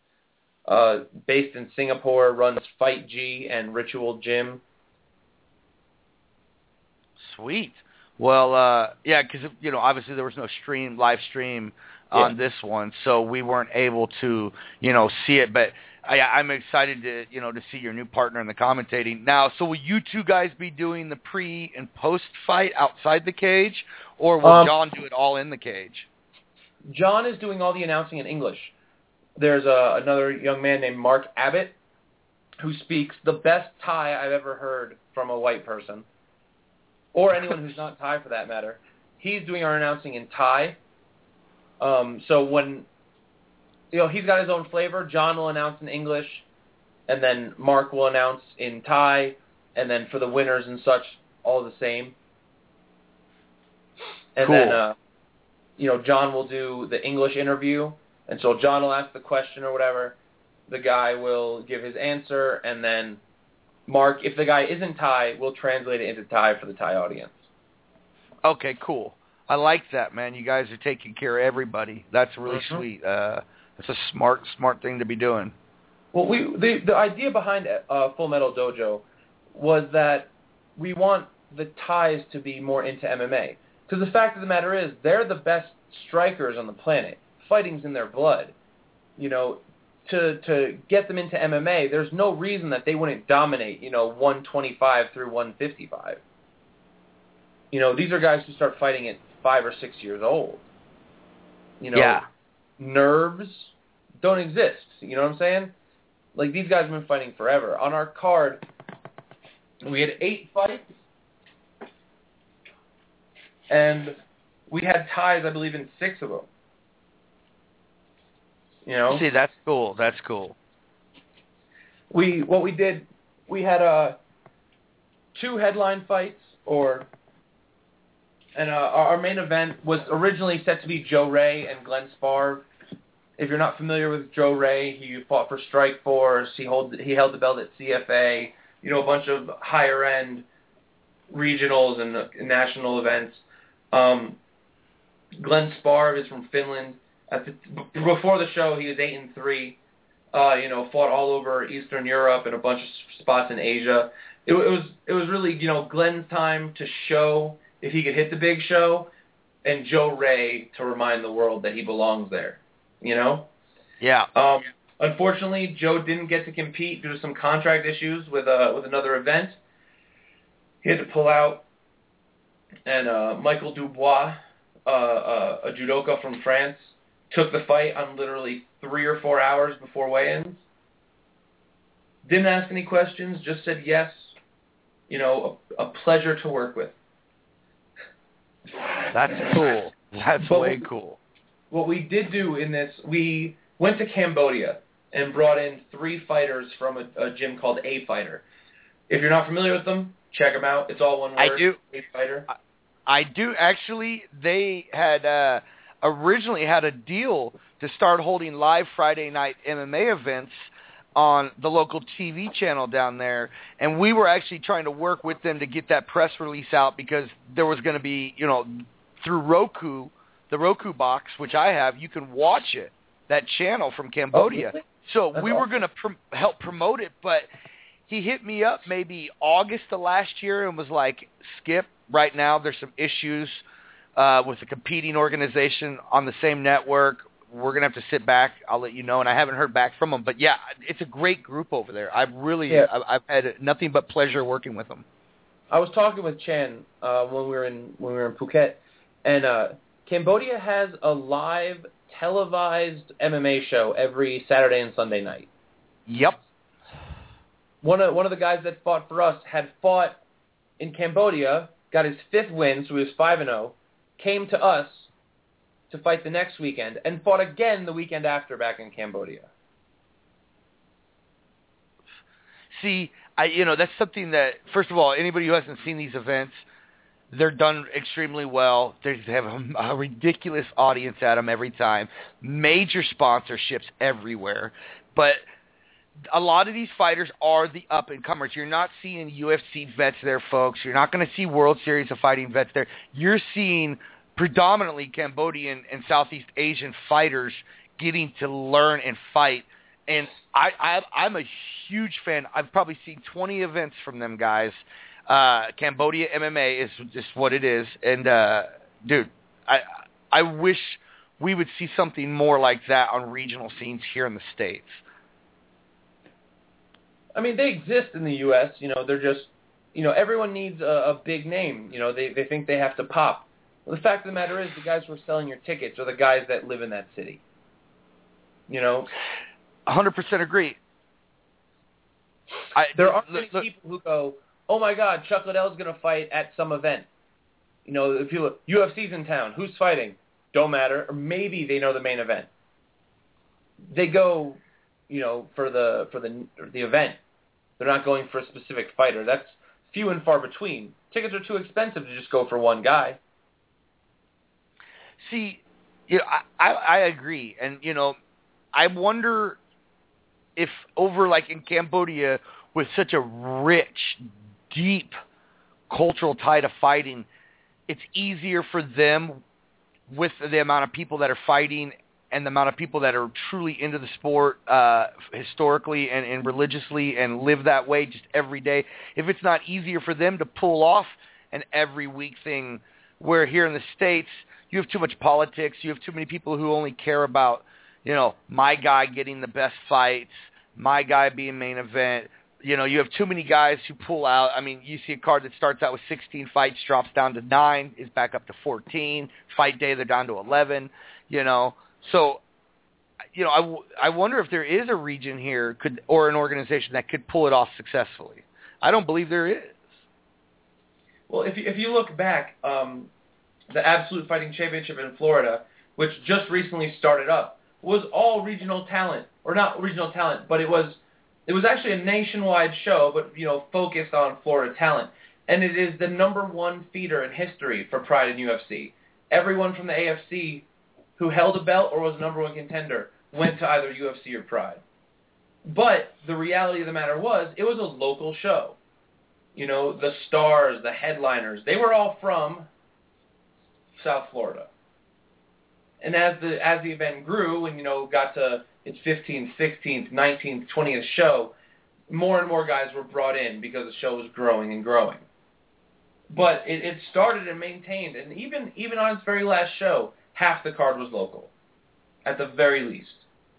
Based in Singapore, runs Fight G and Ritual Gym. Sweet. Well, yeah, because, you know, obviously there was no live stream on this one, so we weren't able to, you know, see it. But I'm excited to, you know, to see your new partner in the commentating. Now, so will you two guys be doing the pre and post fight outside the cage, or will John do it all in the cage? John is doing all the announcing in English. There's another young man named Mark Abbott who speaks the best Thai I've ever heard from a white person, or anyone who's not Thai for that matter. He's doing our announcing in Thai. So when, you know, he's got his own flavor, John will announce in English, and then Mark will announce in Thai, and then for the winners and such, all the same. And cool. then, you know, John will do the English interview, and so John will ask the question or whatever. The guy will give his answer, and then Mark, if the guy isn't Thai, will translate it into Thai for the Thai audience. Okay, cool. I like that, man. You guys are taking care of everybody. That's really sweet. It's a smart thing to be doing. Well, the idea behind Full Metal Dojo was that we want the Thais to be more into MMA. Because the fact of the matter is, they're the best strikers on the planet. Fighting's in their blood. You know, to get them into MMA, there's no reason that they wouldn't dominate, you know, 125 through 155. You know, these are guys who start fighting at 5 or 6 years old. You know, nerves don't exist. You know what I'm saying? Like, these guys have been fighting forever. On our card, we had 8 fights, and we had ties, I believe, in 6 of them. You know. See, that's cool. That's cool. We had 2 headline fights, and our main event was originally set to be Joe Ray and Glenn Sparv. If you're not familiar with Joe Ray, he fought for Strikeforce. He held the belt at CFA. You know, a bunch of higher end regionals and national events. Glenn Sparv is from Finland. Before the show, he was 8-3. You know, fought all over Eastern Europe and a bunch of spots in Asia. It was really, you know, Glenn's time to show if he could hit the big show, and Joe Ray to remind the world that he belongs there. You know? Yeah. Unfortunately, Joe didn't get to compete due to some contract issues with another event. He had to pull out, and Michael Dubois, a judoka from France, took the fight on literally 3 or 4 hours before weigh-ins. Didn't ask any questions, just said yes. You know, a pleasure to work with. That's cool. That's way cool. What we did do in this, we went to Cambodia and brought in 3 fighters from a gym called A Fighter. If you're not familiar with them, check them out. It's all one word. I do. A Fighter. I do. Actually, they had originally had a deal to start holding live Friday night MMA events on the local TV channel down there, and we were actually trying to work with them to get that press release out because there was going to be, you know, through Roku, the Roku box, which I have, you can watch it, that channel from Cambodia. Oh, really? So That's we were going to help promote it, but he hit me up maybe August of last year and was like, Skip, right now there's some issues with the competing organization on the same network. We're going to have to sit back. I'll let you know. And I haven't heard back from them. But, yeah, it's a great group over there. I've had nothing but pleasure working with them. I was talking with Chan when we were in Phuket, and Cambodia has a live televised MMA show every Saturday and Sunday night. Yep. One of the guys that fought for us had fought in Cambodia, got his 5th win, so he was 5-0, came to us to fight the next weekend, and fought again the weekend after back in Cambodia. See, that's something that, first of all, anybody who hasn't seen these events, they're done extremely well. They have a ridiculous audience at them every time. Major sponsorships everywhere. But a lot of these fighters are the up-and-comers. You're not seeing UFC vets there, folks. You're not going to see World Series of Fighting vets there. You're seeing predominantly Cambodian and Southeast Asian fighters getting to learn and fight. And I'm a huge fan. I've probably seen 20 events from them guys. Cambodia MMA is just what it is. And, dude, I wish we would see something more like that on regional scenes here in the States. I mean, they exist in the U.S. You know, they're just, you know, everyone needs a big name. You know, they think they have to pop. Well, the fact of the matter is the guys who are selling your tickets are the guys that live in that city. You know? 100% agree. There aren't many people who go, oh, my God, Chuck Liddell's going to fight at some event. You know, if you look, UFC's in town. Who's fighting? Don't matter. Or maybe they know the main event. They go, you know, for the event. They're not going for a specific fighter. That's few and far between. Tickets are too expensive to just go for one guy. See, you know, I agree. And, you know, I wonder if over like in Cambodia with such a rich, deep cultural tie to fighting, it's easier for them with the amount of people that are fighting and the amount of people that are truly into the sport historically and religiously and live that way just every day. If it's not easier for them to pull off an every week thing where here in the States you have too much politics, you have too many people who only care about, you know, my guy getting the best fights, my guy being main event. You know, you have too many guys who pull out. I mean, you see a card that starts out with 16 fights, drops down to 9, is back up to 14. Fight day, they're down to 11, you know. So, you know, I wonder if there is a region here or an organization that could pull it off successfully. I don't believe there is. Well, if you look back, the Absolute Fighting Championship in Florida, which just recently started up, was all regional talent, or not regional talent, but it was actually a nationwide show, but focused on Florida talent. And it is the #1 feeder in history for Pride in UFC. Everyone from the AFC who held a belt or was a #1 contender went to either UFC or Pride. But the reality of the matter was, it was a local show. The stars, the headliners, they were all from South Florida. And as the event grew and, got to its 15th, 16th, 19th, 20th show, more and more guys were brought in because the show was growing and growing. But it started and maintained, and even on its very last show, half the card was local, at the very least.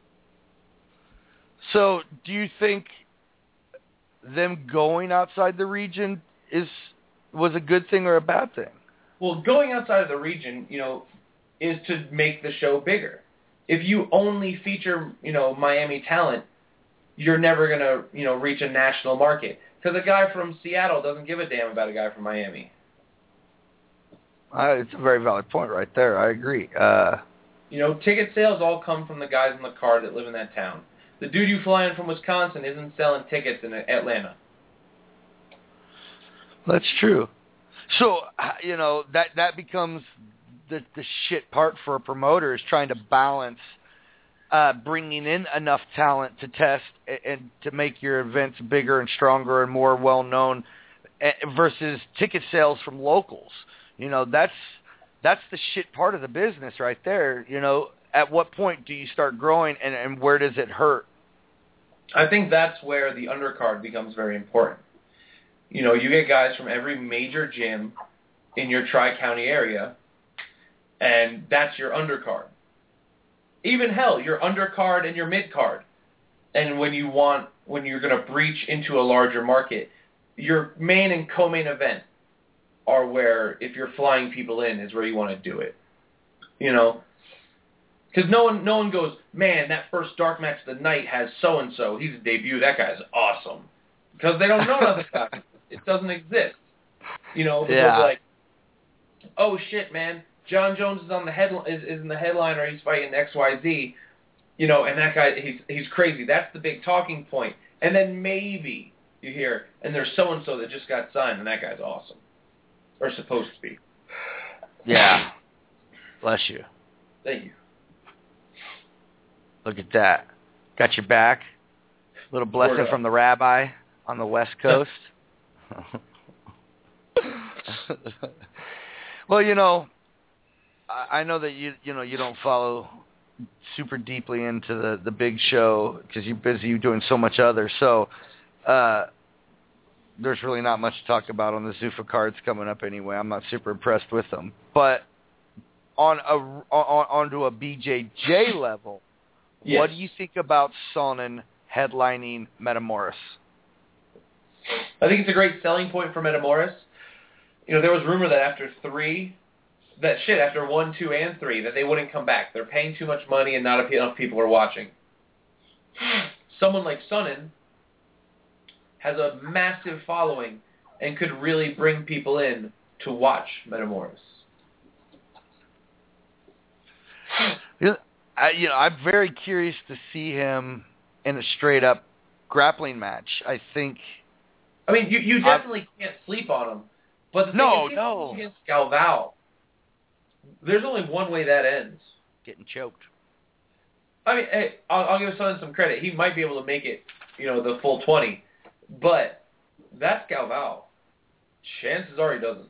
So, do you think them going outside the region was a good thing or a bad thing? Well, going outside of the region, is to make the show bigger. If you only feature, Miami talent, you're never going to, reach a national market. Because a guy from Seattle doesn't give a damn about a guy from Miami. It's a very valid point right there. I agree. Ticket sales all come from the guys on the card that live in that town. The dude you fly in from Wisconsin isn't selling tickets in Atlanta. That's true. So, that becomes the shit part for a promoter, is trying to balance bringing in enough talent to test and to make your events bigger and stronger and more well-known versus ticket sales from locals. That's the shit part of the business right there. At what point do you start growing and where does it hurt? I think that's where the undercard becomes very important. You get guys from every major gym in your Tri-County area, and that's your undercard. Even hell, your undercard and your midcard. And when you're going to breach into a larger market, your main and co-main event are where, if you're flying people in, is where you want to do it. Because no one goes, man, that first dark match of the night has so-and-so. He's a debut. That guy's awesome. Because they don't know nothing about it. It doesn't exist. Because like, oh shit, man, John Jones is on the is in the headliner. He's fighting XYZ, and that guy, he's crazy. That's the big talking point. And then maybe you hear, and there's so and so that just got signed, and that guy's awesome, or supposed to be. Yeah. Bless you. Thank you. Look at that. Got your back. Little blessing from the rabbi on the West Coast. Well, I know that you don't follow super deeply into the big show because you're busy doing so much other. So there's really not much to talk about on the Zuffa cards coming up anyway. I'm not super impressed with them. But onto a BJJ level, yes. What do you think about Sonnen headlining Metamoris? I think it's a great selling point for Metamoris. There was rumor that after 1, 2, and 3, that they wouldn't come back. They're paying too much money and not enough people are watching. Someone like Sonnen has a massive following and could really bring people in to watch Metamoris. I'm very curious to see him in a straight-up grappling match. I mean, you definitely can't sleep on him. But the thing is, against Galvao, there's only one way that ends. Getting choked. I mean, hey, I'll give Sonnen some credit. He might be able to make it, the full 20. But that's Galvao. Chances are he doesn't.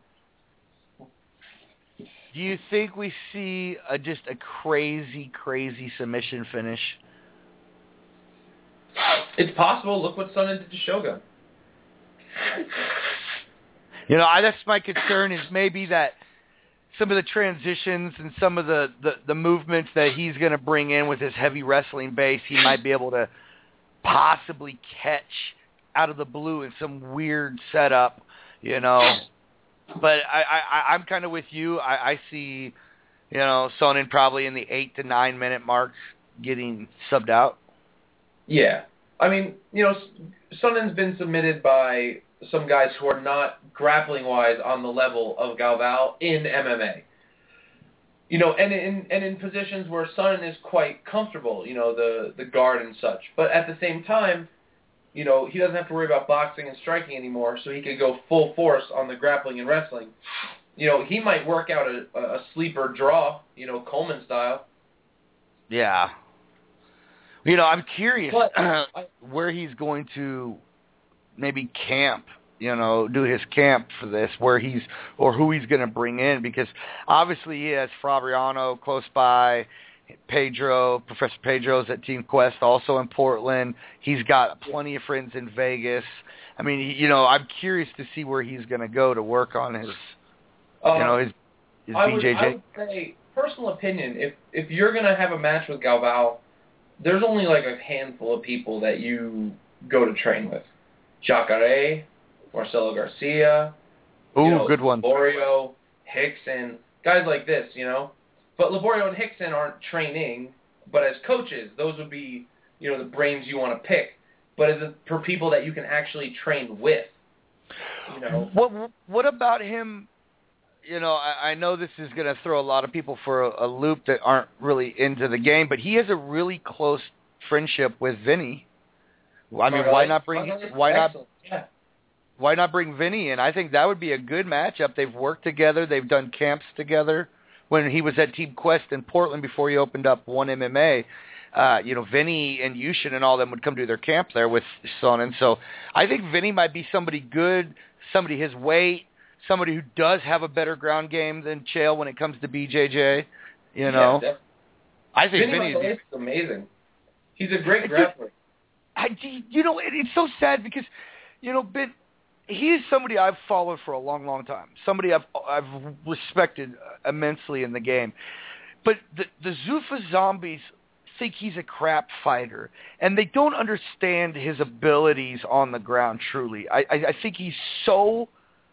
Do you think we see just a crazy, crazy submission finish? It's possible. Look what Sonnen did to Shogun. That's my concern, is maybe that some of the transitions and some of the movements that he's going to bring in with his heavy wrestling base, he might be able to possibly catch out of the blue in some weird setup, But I'm kind of with you. I see, Sonnen probably in the 8 to 9 minute mark getting subbed out. Yeah. I mean, Sonnen's been submitted by some guys who are not grappling-wise on the level of Galvao in MMA. And in positions where Sonnen is quite comfortable, the guard and such. But at the same time, he doesn't have to worry about boxing and striking anymore, so he could go full force on the grappling and wrestling. He might work out a sleeper draw, Coleman style. Yeah. I'm curious where he's going to maybe camp, do his camp for this, or who he's going to bring in, because obviously he has Fabriano close by, Professor Pedro's at Team Quest, also in Portland. He's got plenty of friends in Vegas. I mean, I'm curious to see where he's going to go to work on his BJJ. I would say, personal opinion, if you're going to have a match with Galvao, there's only like a handful of people that you go to train with. Jacare, Marcelo Garcia, good one. Laborio, Hickson, guys like this, But Laborio and Hickson aren't training, but as coaches, those would be, the brains you want to pick. But for people that you can actually train with, What about him? I know this is going to throw a lot of people for a loop that aren't really into the game, but he has a really close friendship with Vinny. I mean, why not bring Vinny in? I think that would be a good matchup. They've worked together. They've done camps together. When he was at Team Quest in Portland before he opened up One MMA, Vinny and Yushin and all them would come do their camp there with Sonnen. So I think Vinny might be somebody good, somebody his weight, somebody who does have a better ground game than Chael when it comes to BJJ. I think Vinny is amazing. He's a great grappler. It's so sad because, Ben, he is somebody I've followed for a long, long time. Somebody I've respected immensely in the game. But the Zuffa Zombies think he's a crap fighter, and they don't understand his abilities on the ground truly. I think he's so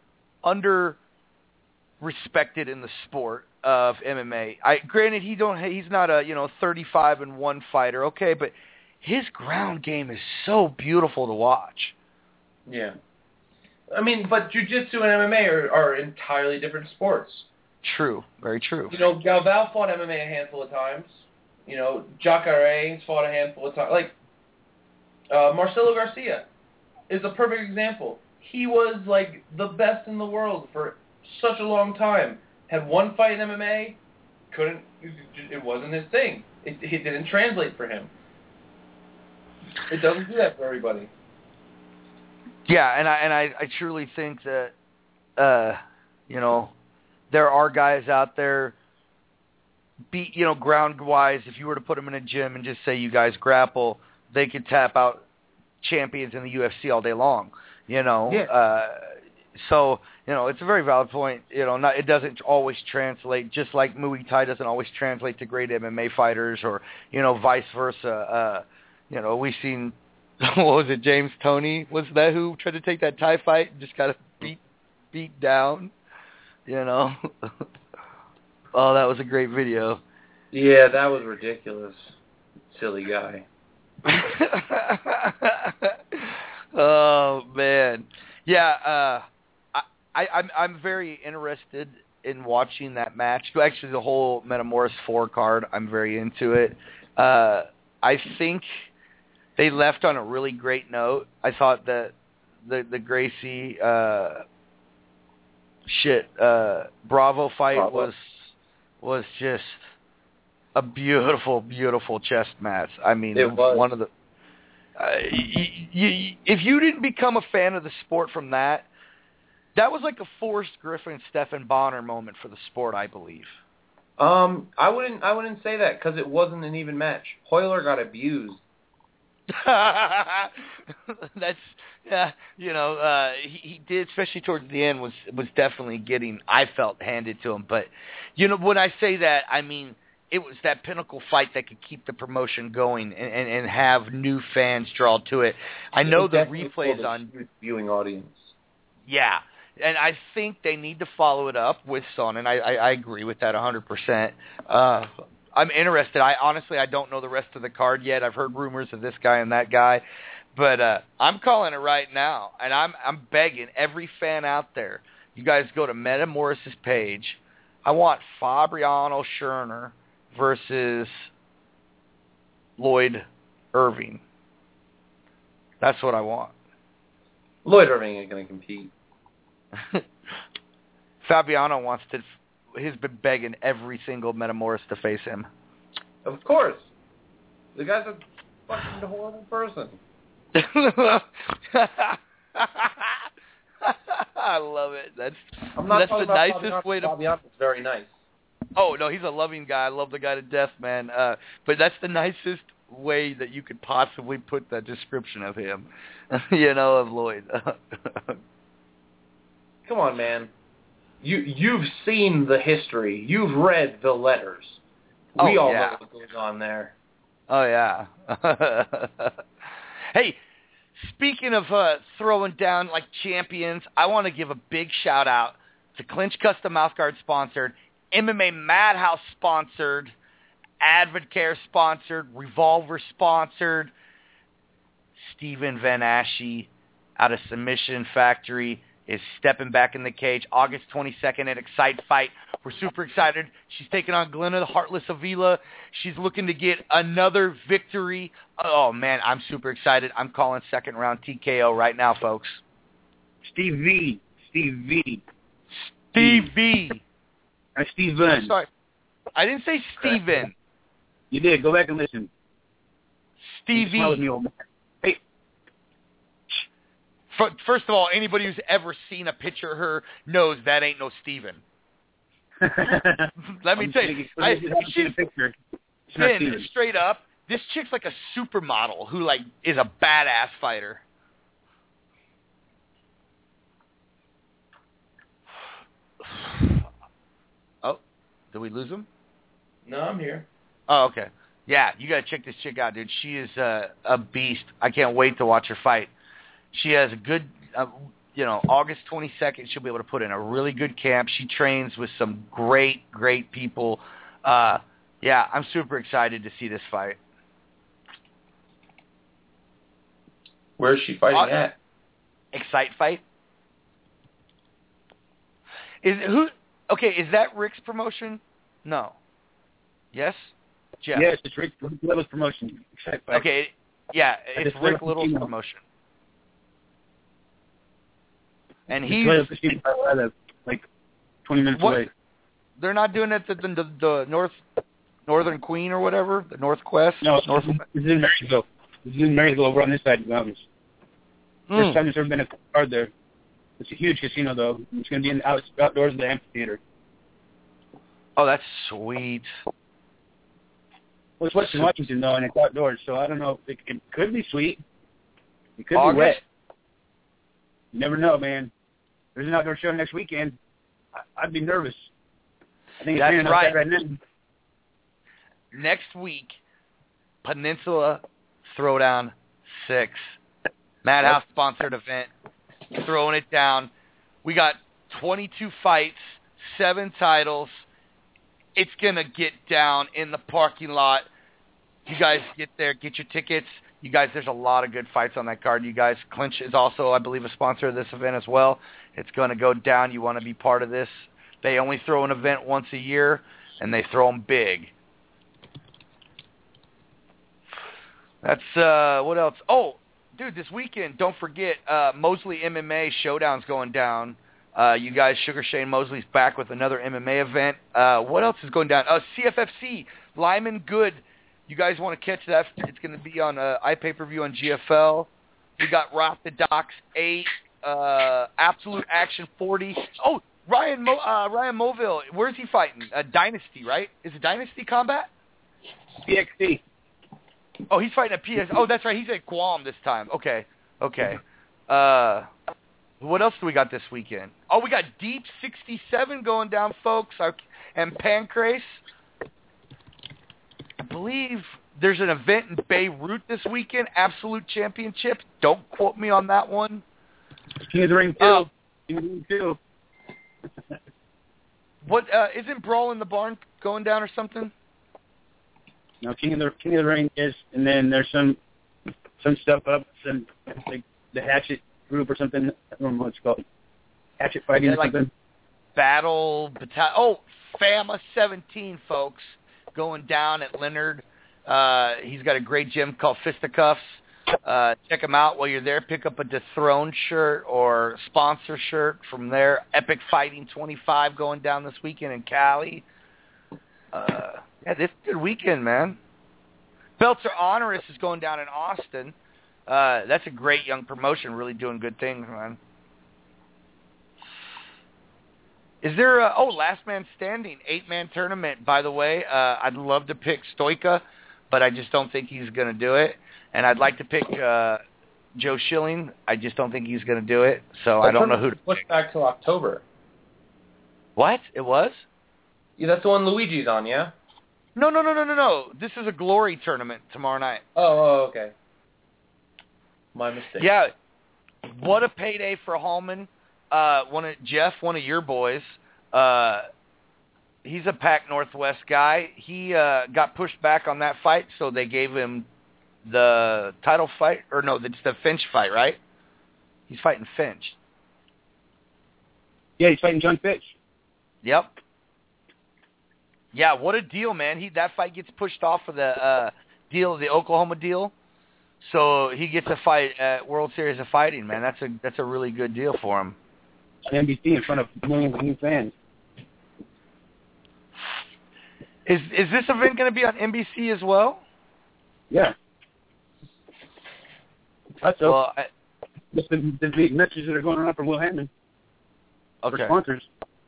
under-respected in the sport of MMA. Granted, he's not a 35-1 fighter, okay, but his ground game is so beautiful to watch. Yeah. I mean, but jiu-jitsu and MMA are entirely different sports. True. Very true. Galvao fought MMA a handful of times. Jacare fought a handful of times. Like, Marcelo Garcia is a perfect example. He was, like, the best in the world for such a long time. Had one fight in MMA, it wasn't his thing. It didn't translate for him. It doesn't do that for everybody. Yeah, and I truly think that, there are guys out there, ground-wise, if you were to put them in a gym and just say you guys grapple, they could tap out champions in the UFC all day long, Yeah. So, it's a very valid point. It doesn't always translate, just like Muay Thai doesn't always translate to great MMA fighters or, vice versa. We've seen, what was it, James Toney? Was that who tried to take that Thai fight and just got beat down? Oh, that was a great video. Yeah, that was ridiculous. Silly guy. Oh, man. Yeah, I'm very interested in watching that match. Actually, the whole Metamoris 4 card, I'm very into it. I think they left on a really great note. I thought that the Gracie Bravo fight was just a beautiful, beautiful chess match. I mean, it was one of the. If you didn't become a fan of the sport from that was like a Forrest Griffin, Stephan Bonner moment for the sport, I believe. I wouldn't say that because it wasn't an even match. Hoyler got abused. That's he did, especially towards the end, was definitely getting, I felt, handed to him. But when I say that, I mean it was that pinnacle fight that could keep the promotion going and have new fans draw to it. I know the replays on viewing audience. Yeah. And I think they need to follow it up with Sonnen. I agree with that 100%. I'm interested. I don't know the rest of the card yet. I've heard rumors of this guy and that guy. But I'm calling it right now. And I'm begging every fan out there, you guys go to Metamoris' page. I want Fabiano Scherner versus Lloyd Irving. That's what I want. Lloyd Irving ain't going to compete. Fabiano wants to. He's been begging every single Metamoris to face him. Of course. The guy's a fucking horrible person. I love it. That's I'm not that's talking the about nicest way to. Fabiano's very nice. Oh no, he's a loving guy. I love the guy to death, man. But that's the nicest way that you could possibly put that description of him. Of Lloyd. Come on, man. You've seen the history. You've read the letters. We all know what goes on there. Oh yeah. Hey, speaking of throwing down like champions, I want to give a big shout out to Clinch Custom Mouthguard sponsored, MMA Madhouse sponsored, Advocare sponsored, Revolver sponsored, Stephen Van Asche out of Submission Factory is stepping back in the cage August 22nd at Excite Fight. We're super excited. She's taking on Glenna the Heartless Avila. She's looking to get another victory. Oh, man, I'm super excited. I'm calling second round TKO right now, folks. Steve V. Steven. Steven. Sorry. I didn't say Steven. You did. Go back and listen. Stevie. Smile with me, old man. Hey. First of all, anybody who's ever seen a picture of her knows that ain't no Steven. Let me tell you. She's Finn, straight up, this chick's like a supermodel who like is a badass fighter. Oh, did we lose him? No, I'm here. Oh, okay. Yeah, you gotta check this chick out, dude. She is a beast. I can't wait to watch her fight. She has a good, August 22nd, she'll be able to put in a really good camp. She trains with some great people. Yeah, I'm super excited to see this fight. Where's she fighting at? Excite Fight. Is that Rick's promotion? No. Yes? Jeff? Yes, it's Rick Little's promotion. Excite Fight. Okay, yeah, it's Rick Little's promotion. And he's like 20 minutes away. They're not doing it at the Northern Queen or whatever, the Northwest. No, this is in Marysville. This is in Marysville, over on this side of the mountains. First time there's ever been a card there. It's a huge casino, though. It's going to be outdoors of the amphitheater. Oh, that's sweet. Well, it's Western Washington, though, and it's outdoors, so I don't know. It could be sweet. It could August? be wet. You never know, man. There's an outdoor show next weekend. I'd be nervous. I think it's right now. Next week, Peninsula Throwdown 6. Madhouse sponsored event. Throwing it down. We got 22 fights, 7 titles. It's going to get down in the parking lot. You guys get there, get your tickets. You guys, there's a lot of good fights on that card. You guys, Clinch is also, I believe, a sponsor of this event as well. It's going to go down. You want to be part of this. They only throw an event once a year, and they throw them big. That's, what else? Oh, dude, this weekend, don't forget, Mosley MMA Showdown's going down. You guys, Sugar Shane Mosley's back with another MMA event. What else is going down? CFFC, Lyman Good. You guys want to catch that? It's going to be on iPay-per-view on GFL. We got Rock the Docks 8, Absolute Action 40. Oh, Ryan Moville, where's he fighting? Dynasty, right? Is it Dynasty Combat? PXC. Oh, he's fighting at PS. Oh, that's right. He's at Guam this time. Okay. What else do we got this weekend? Oh, we got Deep 67 going down, folks, and Pancrase. I believe there's an event in Beirut this weekend, Absolute Championship. Don't quote me on that one. King of the Ring 2. King of the Ring 2. What isn't Brawl in the Barn going down or something? No, King of the Ring is, and then there's some stuff up, like the Hatchet group or something. I don't know what it's called. Hatchet fighting or something. Fama 17, folks, going down at Leonard. He's got a great gym called Fisticuffs. Check him out while you're there. Pick up a Dethroned shirt or sponsor shirt from there. Epic Fighting 25 going down this weekend in Cali. This is a good weekend, man. Belter Honoris is going down in Austin. That's a great young promotion, really doing good things, man. Is there Last Man Standing, 8-man tournament, by the way. I'd love to pick Stoika, but I just don't think he's going to do it. And I'd like to pick Joe Schilling. I just don't think he's going to do it, so I don't know who to push back till October. What? It was? Yeah, that's the one Luigi's on, yeah? No. This is a Glory tournament tomorrow night. Oh, okay. My mistake. Yeah. What a payday for Hallman. Jeff, one of your boys, he's a Pac Northwest guy. He got pushed back on that fight, so they gave him the title fight. Or no, it's the Finch fight, right? He's fighting Finch. Yeah, he's fighting John Fitch. Yep. Yeah, what a deal, man. That fight gets pushed off of the the Oklahoma deal. So he gets a fight at World Series of Fighting, man. That's a really good deal for him. On NBC in front of millions of new fans. Is this event going to be on NBC as well? Yeah. That's well, the messages that are going around from Will Hammond. Okay. For sponsors.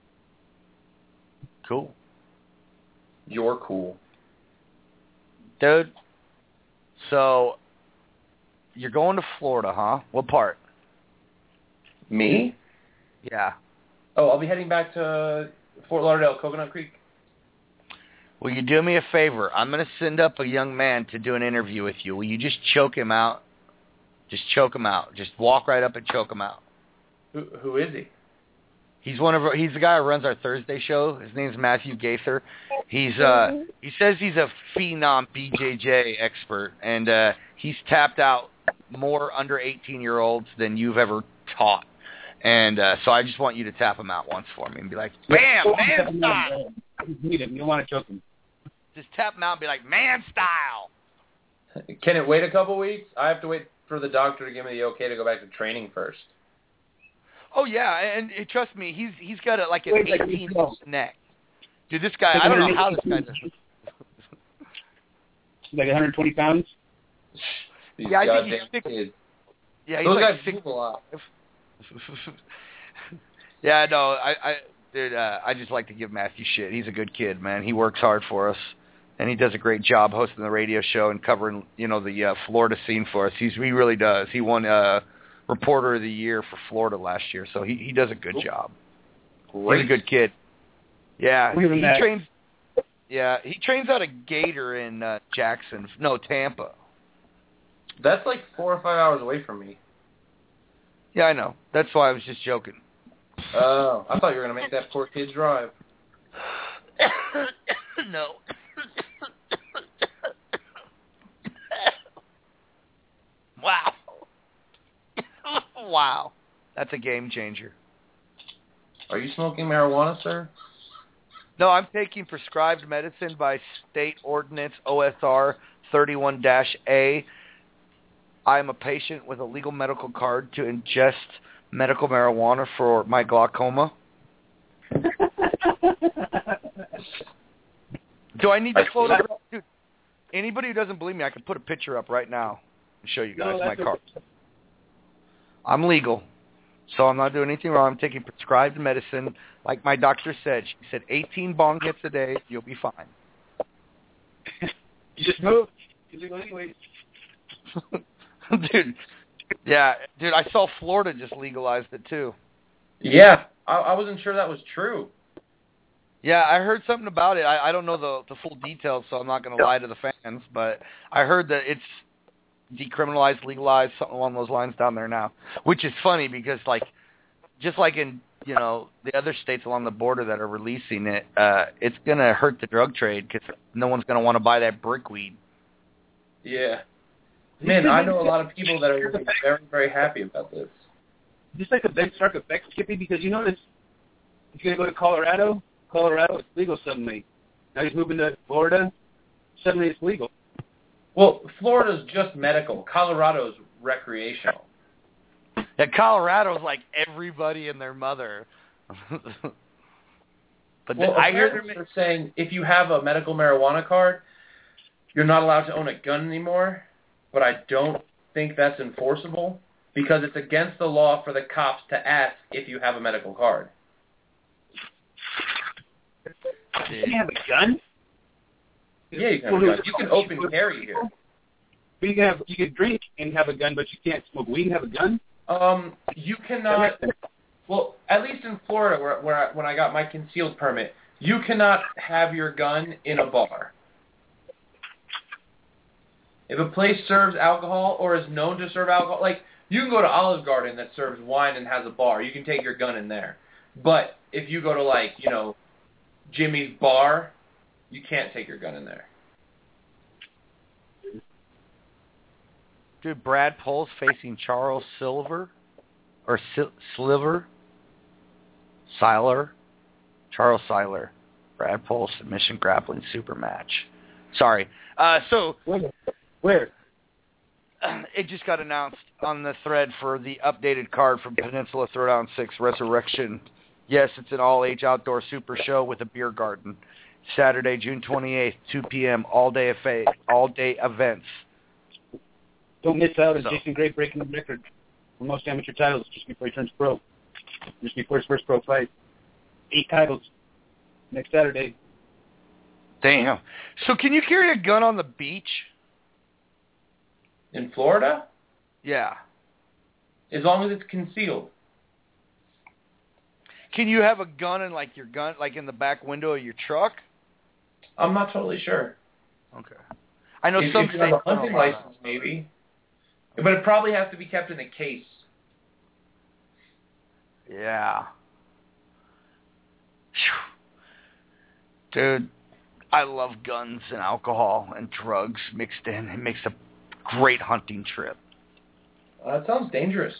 Cool. You're cool. Dude, so you're going to Florida, huh? What part? Me? Yeah. Oh, I'll be heading back to Fort Lauderdale, Coconut Creek. Will you do me a favor? I'm going to send up a young man to do an interview with you. Will you just choke him out? Just choke him out. Just walk right up and choke him out. Who is he? He's the guy who runs our Thursday show. His name's Matthew Gaither. He says he's a phenom BJJ expert, and he's tapped out more under 18-year-olds than you've ever taught. And so I just want you to tap him out once for me and be like, bam, man style. You want to choke him. Just tap him out and be like, man style. Can it wait a couple weeks? I have to wait for the doctor to give me the okay to go back to training first. Oh, yeah, and trust me, he's got an 18-inch neck. Dude, this guy, I don't know how this guy does it. Like 120 pounds? Yeah, I think he's 6. Yeah, he's those like guys 6. move a lot. Yeah, no, I just like to give Matthew shit. He's a good kid, man. He works hard for us, and he does a great job hosting the radio show and covering, the Florida scene for us. He really does. He won Reporter of the Year for Florida last year, so he does a good job. Great. He's a good kid. Yeah, he trains. That. Yeah, he trains out of Gator in Tampa. That's like 4 or 5 hours away from me. Yeah, I know. That's why I was just joking. Oh, I thought you were going to make that poor kid drive. No. Wow. Wow. That's a game changer. Are you smoking marijuana, sir? No, I'm taking prescribed medicine by State Ordinance OSR 31-A. I'm a patient with a legal medical card to ingest medical marijuana for my glaucoma. Do I need to photograph? Dude, anybody who doesn't believe me, I can put a picture up right now and show you guys my card. I'm legal, so I'm not doing anything wrong. I'm taking prescribed medicine. Like my doctor said, she said 18 bong hits a day, you'll be fine. You just moved. You're legal anyways. Dude, I saw Florida just legalized it too. Yeah, I wasn't sure that was true. Yeah, I heard something about it. I don't know the full details, so I'm not going to lie to the fans, but I heard that it's decriminalized, legalized, something along those lines down there now, which is funny because, just like in, the other states along the border that are releasing it, it's going to hurt the drug trade because no one's going to want to buy that brickweed. Yeah. Man, I know a lot of people that are going to be very, very happy about this. Just like a Ben Stark effect, Skippy, because you notice He's going to go to Colorado. Colorado, it's legal suddenly. Now he's moving to Florida. Suddenly it's legal. Well, Florida's just medical. Colorado's recreational. Yeah, Colorado's like everybody and their mother. But Well, I heard they're saying if you have a medical marijuana card, you're not allowed to own a gun anymore. But I don't think that's enforceable because it's against the law for the cops to ask if you have a medical card. You can have a gun? Yeah, you can have a gun. You can open carry here. You can drink and have a gun, but you can't smoke weed and have a gun? You cannot. Well, at least in Florida, when I got my concealed permit, you cannot have your gun in a bar. If a place serves alcohol or is known to serve alcohol, like you can go to Olive Garden that serves wine and has a bar, you can take your gun in there. But if you go to Jimmy's bar, you can't take your gun in there. Dude, Brad Pohl's facing Charles Sliver. Charles Seiler. Brad Pohl submission grappling super match. Sorry. Where? It just got announced on the thread for the updated card from Peninsula Throwdown 6 Resurrection. Yes, it's an all-age outdoor super show with a beer garden. Saturday, June 28th, 2 p.m., all-day events. Don't miss out on Jason Gray breaking the record for most amateur titles just before he turns pro. Just before his first pro fight. 8 titles next Saturday. Damn. So can you carry a gun on the beach? In Florida? Yeah. As long as it's concealed. Can you have a gun in in the back window of your truck? I'm not totally sure. Okay. I know some if you have a hunting license, maybe. But it probably has to be kept in a case. Yeah. Dude, I love guns and alcohol and drugs mixed in. It makes a great hunting trip. That sounds dangerous.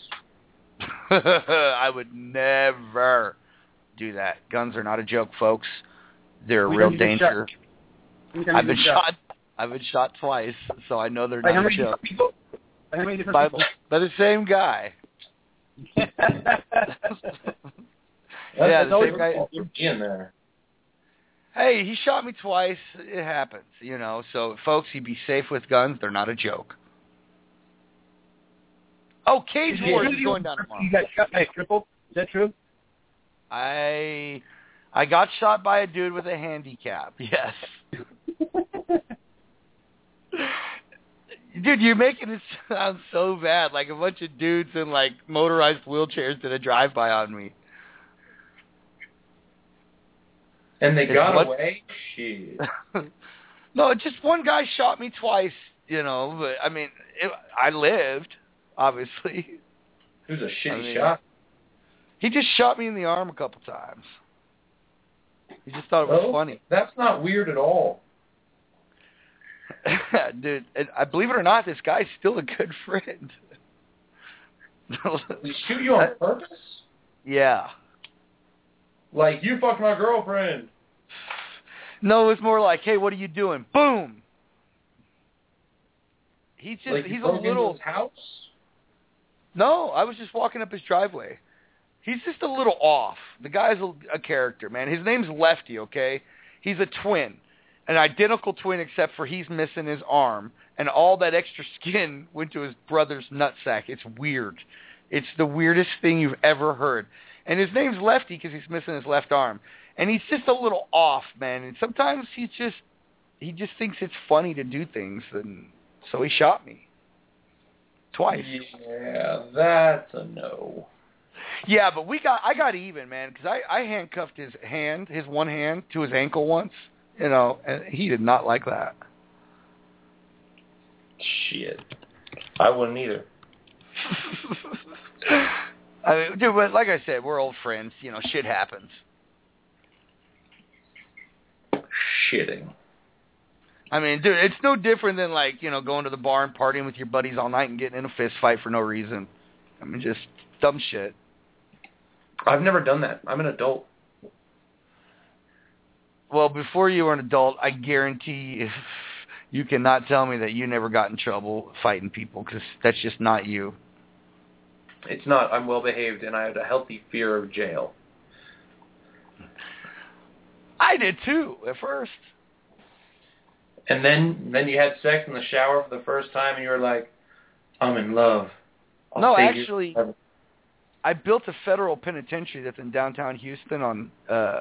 I would never do that. Guns are not a joke, folks. They're a real danger. I've been shot. I've been shot twice, so I know they're not a joke. How many different people? By the same guy. That's the same guy. In there. Hey, he shot me twice. It happens, So, folks, you be safe with guns. They're not a joke. Oh, Cage Wars is going down tomorrow. You got shot by a cripple? Is that true? I got shot by a dude with a handicap. Yes. Dude, you're making it sound so bad. Like a bunch of dudes in motorized wheelchairs did a drive-by on me. And they got away? Shit. No, just one guy shot me twice, but I mean, I lived, obviously. It was a shitty shot. He just shot me in the arm a couple times. He just thought it was funny. That's not weird at all. Dude, I believe it or not, this guy's still a good friend. Did he shoot you on purpose? Yeah. Like, you fucked my girlfriend. No, it's more like, hey, what are you doing? Boom. He's a little... Into his house? No, I was just walking up his driveway. He's just a little off. The guy's a character, man. His name's Lefty, okay? He's a twin. An identical twin except for he's missing his arm. And all that extra skin went to his brother's nutsack. It's weird. It's the weirdest thing you've ever heard. And his name's Lefty because he's missing his left arm. And he's just a little off, man. And sometimes he just thinks it's funny to do things. And so he shot me. Twice. Yeah, that's a no. Yeah, but I got even, man, because I handcuffed his one hand, to his ankle once, and he did not like that. Shit. I wouldn't either. I mean, dude, but like I said, we're old friends. Shit happens. Shitting. I mean, dude, it's no different than going to the bar and partying with your buddies all night and getting in a fist fight for no reason. I mean, just dumb shit. I've never done that. I'm an adult. Well, before you were an adult, I guarantee you cannot tell me that you never got in trouble fighting people, because that's just not you. It's not. I'm well behaved, and I had a healthy fear of jail. I did too at first. And then you had sex in the shower for the first time, and you were like, I'm in love. No, actually, I built a federal penitentiary that's in downtown Houston on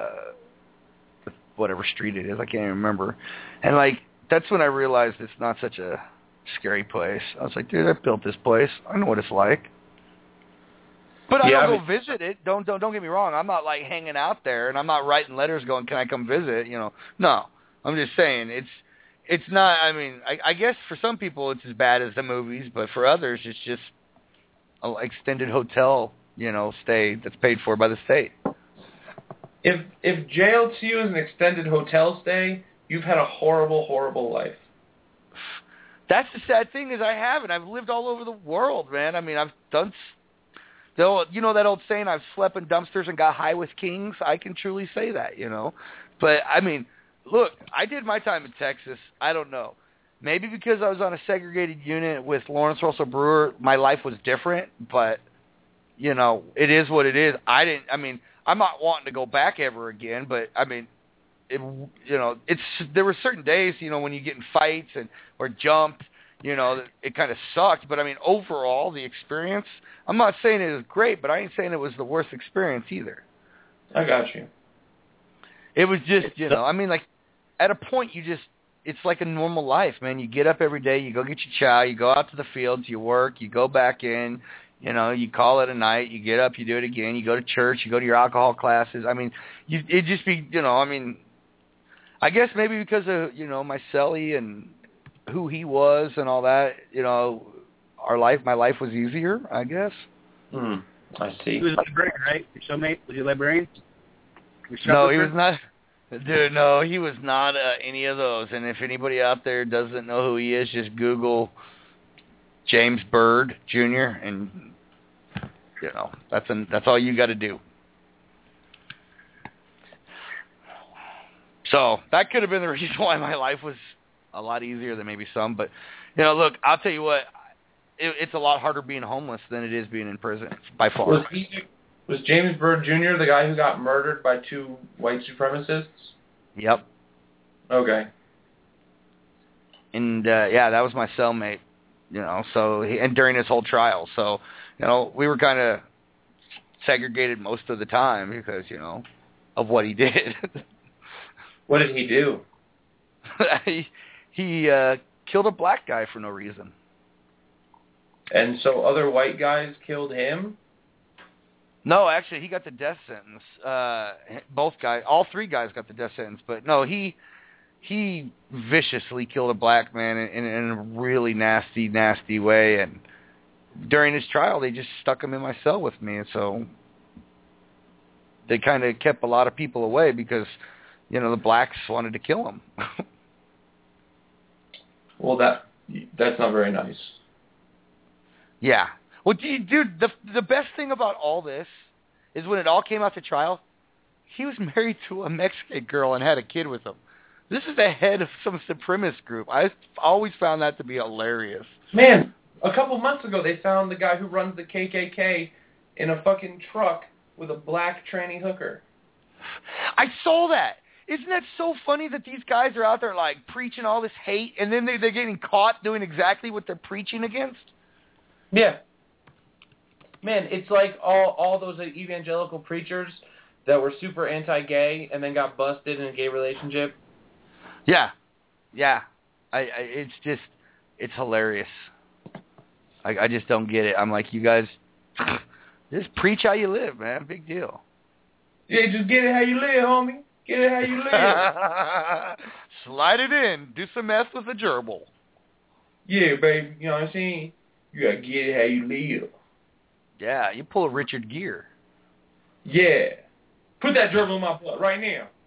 whatever street it is. I can't even remember. And, like, that's when I realized it's not such a scary place. I was like, dude, I built this place. I know what it's like. But I don't go visit it. Don't get me wrong. I'm not, like, hanging out there, and I'm not writing letters going, can I come visit? You know, no. I'm just saying it's not, I mean, I guess for some people it's as bad as the movies, but for others it's just an extended hotel, you know, stay that's paid for by the state. If jail to you is an extended hotel stay, you've had a horrible, horrible life. That's the sad thing is I haven't. I've lived all over the world, man. I mean, I've done, you know that old saying, I've slept in dumpsters and got high with kings? I can truly say that, you know. But, I mean, look, I did my time in Texas. I don't know. Maybe because I was on a segregated unit with Lawrence Russell Brewer, my life was different. But, you know, it is what it is. I'm not wanting to go back ever again. But, I mean, there were certain days, you know, when you get in fights or jumped, you know, it kind of sucked. But, I mean, overall, the experience, I'm not saying it was great, but I ain't saying it was the worst experience either. I got you. It was just, you know, I mean, like, at a point it's like a normal life, man. You get up every day, you go get your chow, you go out to the fields, you work, you go back in, you know, you call it a night, you get up, you do it again, you go to church, you go to your alcohol classes. I mean, it'd just be, you know, I mean, I guess maybe because of, you know, my cellie and who he was and all that, you know, my life was easier, I guess. I see. He was a librarian, right? Your cellmate? Was he a librarian? No, he was not. Dude, no, he was not any of those. And if anybody out there doesn't know who he is, just Google James Byrd Jr. and, you know, that's all you got to do. So that could have been the reason why my life was a lot easier than maybe some. But, you know, look, I'll tell you what, it's a lot harder being homeless than it is being in prison, by far. Was James Byrd Jr. the guy who got murdered by 2 white supremacists? Yep. Okay. And, yeah, that was my cellmate, you know, so, and during his whole trial. So, you know, we were kind of segregated most of the time because, you know, of what he did. What did he do? He killed a black guy for no reason. And so other white guys killed him? No, actually, he got the death sentence. All 3 guys got the death sentence. But no, he viciously killed a black man in a really nasty, nasty way. And during his trial, they just stuck him in my cell with me. And so they kind of kept a lot of people away because, you know, the blacks wanted to kill him. Well, that's not very nice. Yeah. Well, dude, the best thing about all this is when it all came out to trial, he was married to a Mexican girl and had a kid with him. This is the head of some supremacist group. I always found that to be hilarious. Man, a couple months ago they found the guy who runs the KKK in a fucking truck with a black tranny hooker. I saw that. Isn't that so funny that these guys are out there like preaching all this hate and then they're getting caught doing exactly what they're preaching against? Yeah. Man, it's like all those evangelical preachers that were super anti-gay and then got busted in a gay relationship. Yeah. Yeah. It's hilarious. I just don't get it. I'm like, you guys, just preach how you live, man. Big deal. Yeah, just get it how you live, homie. Get it how you live. Slide it in. Do some mess with a gerbil. Yeah, baby. You know what I'm saying? You gotta get it how you live. Yeah, you pull a Richard Gere. Yeah. Put that gerbil in my butt right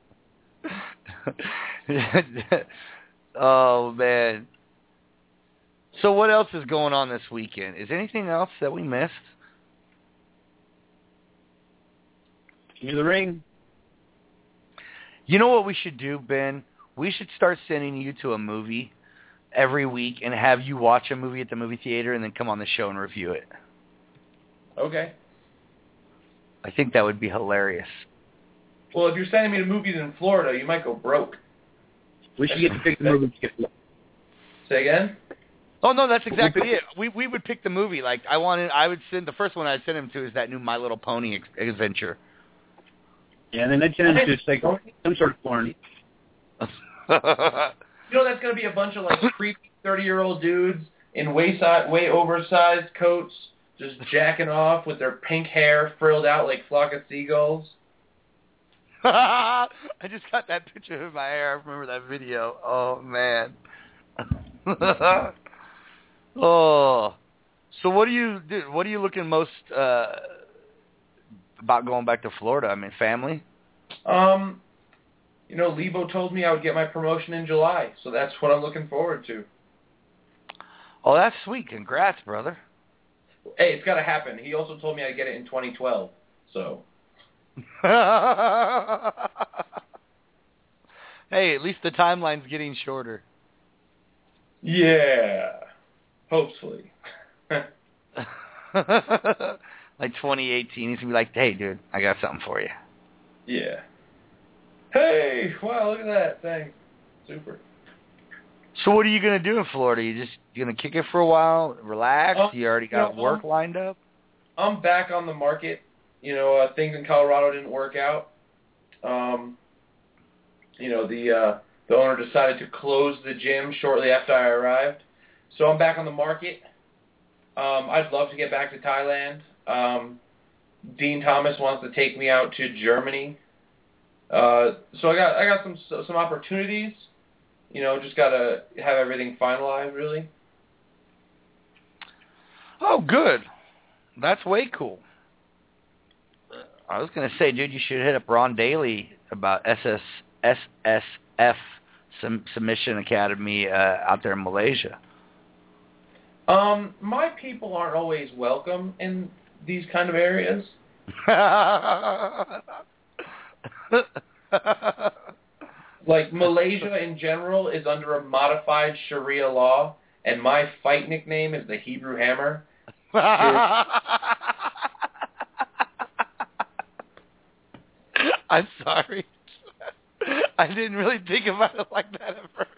now. Oh, man. So what else is going on this weekend? Is anything else that we missed? King of the Ring. You know what we should do, Ben? We should start sending you to a movie every week and have you watch a movie at the movie theater and then come on the show and review it. Okay. I think that would be hilarious. Well, if you're sending me to movies in Florida, you might go broke. We should get to pick the movie. Say again? Oh no, that's exactly it. We would pick the movie. Like I would send the first one I'd send him to is that new My Little Pony adventure. Yeah, and then I'd send him to like some sort of porn. You know that's gonna be a bunch of like creepy 30-year-old dudes in way oversized coats, just jacking off with their pink hair frilled out like flock of seagulls. I just got that picture of my hair. I remember that video. Oh man. Oh, so what do you do? What are you looking most about going back to Florida? I mean, family. You know, Lebo told me I would get my promotion in July, so that's what I'm looking forward to. Oh, that's sweet. Congrats, brother. Hey, it's got to happen. He also told me I'd get it in 2012, so. Hey, at least the timeline's getting shorter. Yeah. Hopefully. Like 2018, he's going to be like, hey, dude, I got something for you. Yeah. Hey, wow, look at that. Thanks. Super. So what are you going to do in Florida? You going to kick it for a while, relax? You already got work lined up? I'm back on the market. You know, things in Colorado didn't work out. You know, the owner decided to close the gym shortly after I arrived. So I'm back on the market. I'd love to get back to Thailand. Dean Thomas wants to take me out to Germany. So I got some opportunities. You know, just gotta have everything finalized, really. Oh, good. That's way cool. I was gonna say, dude, you should hit up Ron Daly about SSF Submission Academy out there in Malaysia. My people aren't always welcome in these kind of areas. Like, Malaysia in general is under a modified Sharia law, and my fight nickname is the Hebrew Hammer. I'm sorry. I didn't really think about it like that at first.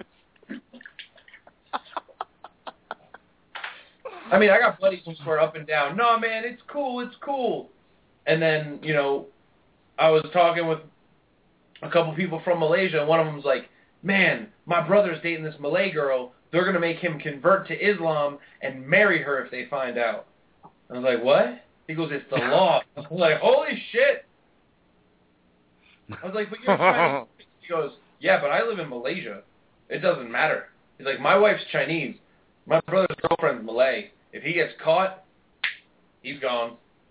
I mean, I got buddies who swear up and down, no, man, it's cool. And then, you know, I was talking with a couple people from Malaysia, and one of them was like, man, my brother's dating this Malay girl. They're going to make him convert to Islam and marry her if they find out. I was like, what? He goes, it's the law. I was like, holy shit. I was like, but you're Chinese. He goes, yeah, but I live in Malaysia. It doesn't matter. He's like, my wife's Chinese. My brother's girlfriend's Malay. If he gets caught, he's gone.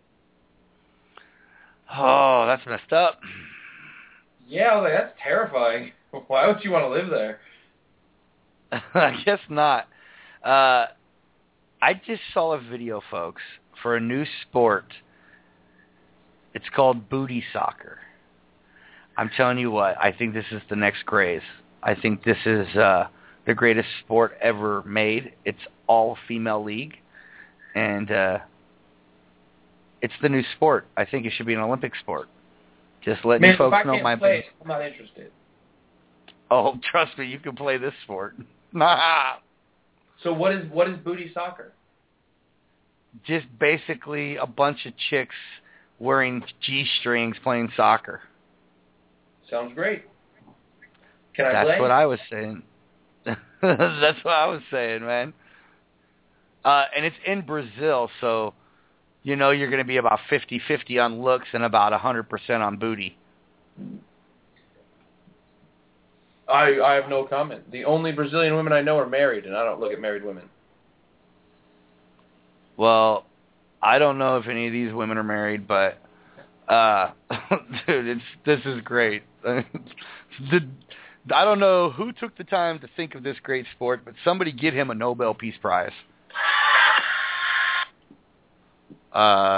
Oh, that's messed up. Yeah, I was like, that's terrifying. Why would you want to live there? I guess not. I just saw a video, folks, for a new sport. It's called booty soccer. I'm telling you what, I think this is the next craze. I think this is the greatest sport ever made. It's all female league, and it's the new sport. I think it should be an Olympic sport. Just letting you folks know my play it, I'm not interested. Oh, trust me, you can play this sport. So what is booty soccer? Just basically a bunch of chicks wearing G-strings playing soccer. Sounds great. Can I play? That's what I was saying. That's what I was saying, man. And it's in Brazil, so you know you're going to be about 50-50 on looks and about 100% on booty. I have no comment. The only Brazilian women I know are married, and I don't look at married women. Well, I don't know if any of these women are married, but dude, this is great. I don't know who took the time to think of this great sport, but somebody get him a Nobel Peace Prize.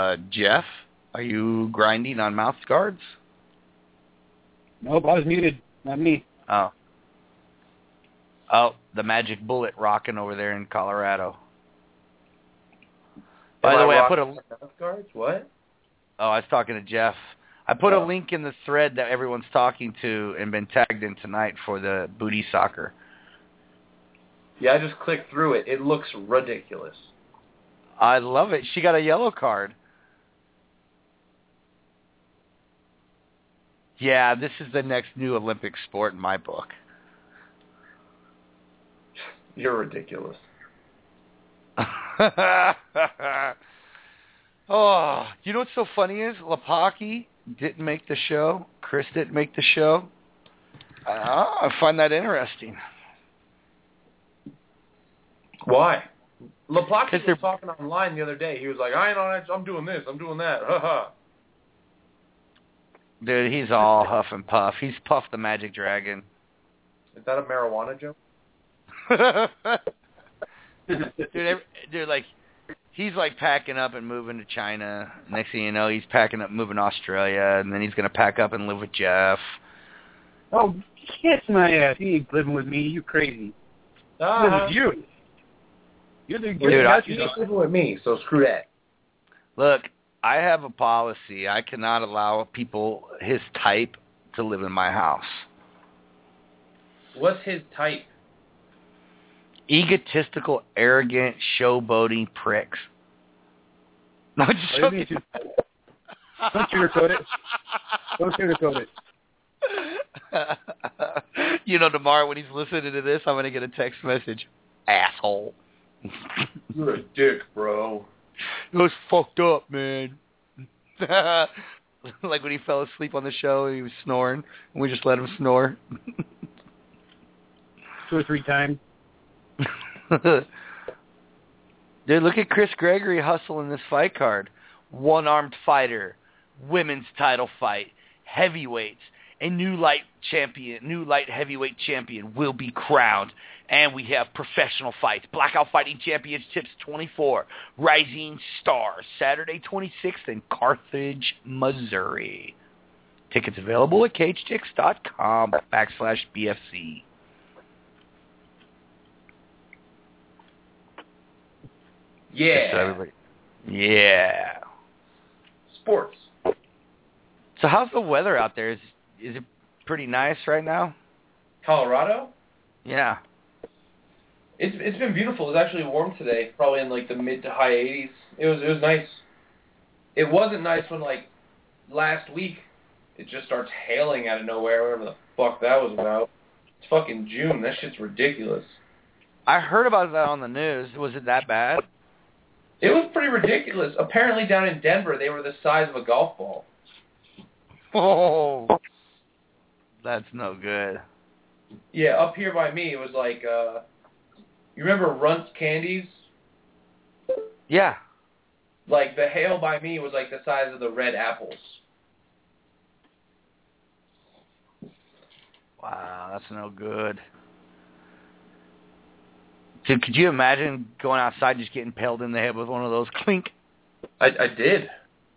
Jeff, are you grinding on mouth guards? Nope, I was muted. Not me. Oh, the Magic Bullet rocking over there in Colorado. By the way, I put a. Guards? What? Oh, I was talking to Jeff. I put a link in the thread that everyone's talking to and been tagged in tonight for the booty soccer. Yeah, I just clicked through it. It looks ridiculous. I love it. She got a yellow card. Yeah, this is the next new Olympic sport in my book. You're ridiculous. Oh, you know what's so funny is Lapaki didn't make the show. Chris didn't make the show. I find that interesting. Why? Lapaki was talking online the other day. He was like, I ain't on it. I'm doing this. I'm doing that. Ha Dude, he's all huff and puff. He's Puff the Magic Dragon. Is that a marijuana joke? dude, like, he's like packing up and moving to China. Next thing you know, he's packing up, moving to Australia, and then he's gonna pack up and live with Jeff. Oh, kiss my ass! He ain't living with me. You crazy? Living with you. You're Dude, he's living with me, so screw that. Look, I have a policy. I cannot allow people his type to live in my house. What's his type? Egotistical, arrogant, showboating pricks. No, just joking. Don't sugarcoat it. Don't sugarcoat it. You know, tomorrow when he's listening to this, I'm going to get a text message. Asshole. You're a dick, bro. It was fucked up, man. Like when he fell asleep on the show and he was snoring, and we just let him snore. 2 or 3 times. Dude, look at Chris Gregory hustling this fight card. One-armed fighter, women's title fight, heavyweights, a new light heavyweight champion will be crowned. And we have professional fights. Blackout Fighting Championships 24. Rising Stars. Saturday 26th in Carthage, Missouri. Tickets available at cagetix.com/BFC. Yeah. Yeah. Sports. So how's the weather out there? Is it pretty nice right now? Colorado? Yeah. It's been beautiful. It's actually warm today, probably in like the mid to high 80s. It was nice. It wasn't nice when like last week it just starts hailing out of nowhere, whatever the fuck that was about. It's fucking June. That shit's ridiculous. I heard about that on the news. Was it that bad? It was pretty ridiculous. Apparently down in Denver they were the size of a golf ball. Oh. That's no good. Yeah, up here by me it was like you remember Runt's Candies? Yeah. Like, the hail by me was like the size of the red apples. Wow, that's no good. Dude, could you imagine going outside and just getting pelted in the head with one of those? Clink. I did.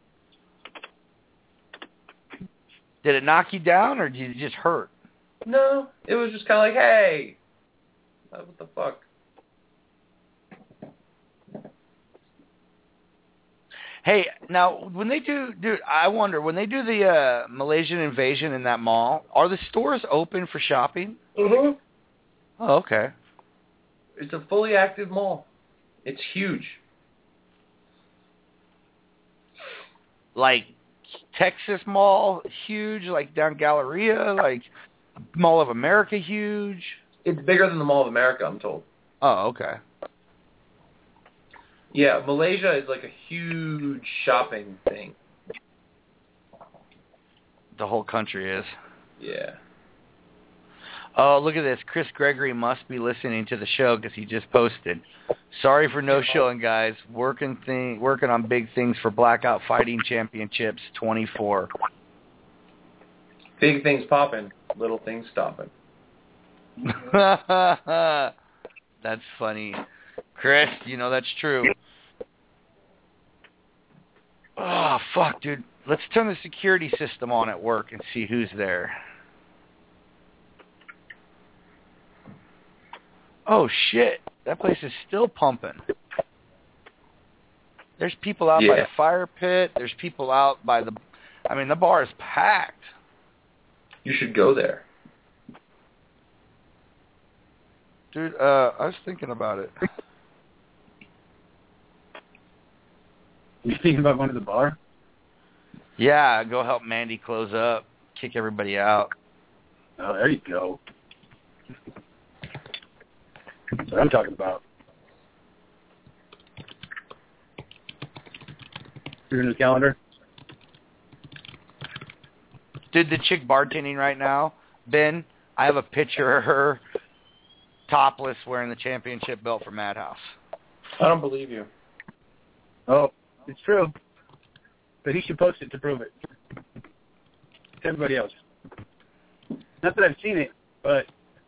Did it knock you down, or did you just hurt? No, it was just kind of like, hey, what the fuck? Hey, now, when they do, dude, I wonder, when they do the Malaysian invasion in that mall, are the stores open for shopping? Mm-hmm. Oh, okay. It's a fully active mall. It's huge. Like Texas Mall, huge, like down Galleria, like Mall of America, huge. It's bigger than the Mall of America, I'm told. Oh, okay. Yeah, Malaysia is like a huge shopping thing. The whole country is. Yeah. Oh, look at this. Chris Gregory must be listening to the show because he just posted. Sorry for no showing, guys. Working on big things for Blackout Fighting Championships 24. Big things popping, little things stopping. That's funny. Chris, you know that's true. Oh, fuck, dude. Let's turn the security system on at work and see who's there. Oh, shit. That place is still pumping. There's people out by the fire pit. There's people out by the... I mean, the bar is packed. You should go there. Dude, I was thinking about it. You thinking about going to the bar? Yeah, go help Mandy close up. Kick everybody out. Oh, there you go. That's what I'm talking about. You're in the calendar? Dude, the chick bartending right now, Ben, I have a picture of her topless wearing the championship belt for Madhouse. I don't believe you. Oh, it's true. But he should post it to prove it. To everybody else. Not that I've seen it, but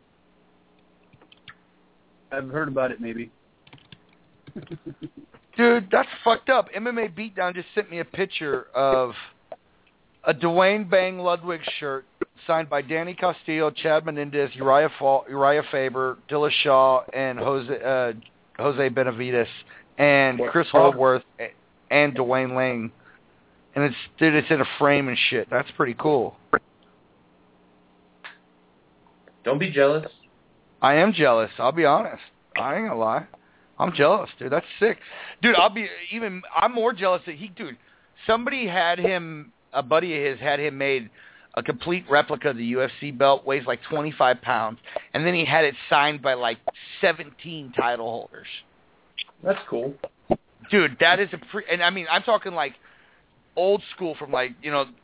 I've heard about it maybe. Dude, that's fucked up. MMA Beatdown just sent me a picture of a Dwayne Bang Ludwig shirt signed by Danny Castillo, Chad Menendez, Uriah Faber, Dillashaw, and Jose Benavides, and Chris Holdsworth, and Dwayne Lang. And it's in a frame and shit. That's pretty cool. Don't be jealous. I am jealous. I'll be honest. I ain't gonna lie. I'm jealous, dude. That's sick. Dude, I'm more jealous that somebody had him, a buddy of his had him made a complete replica of the UFC belt, weighs like 25 pounds, and then he had it signed by like 17 title holders. That's cool. Dude, that is and I mean, I'm talking like old school from like,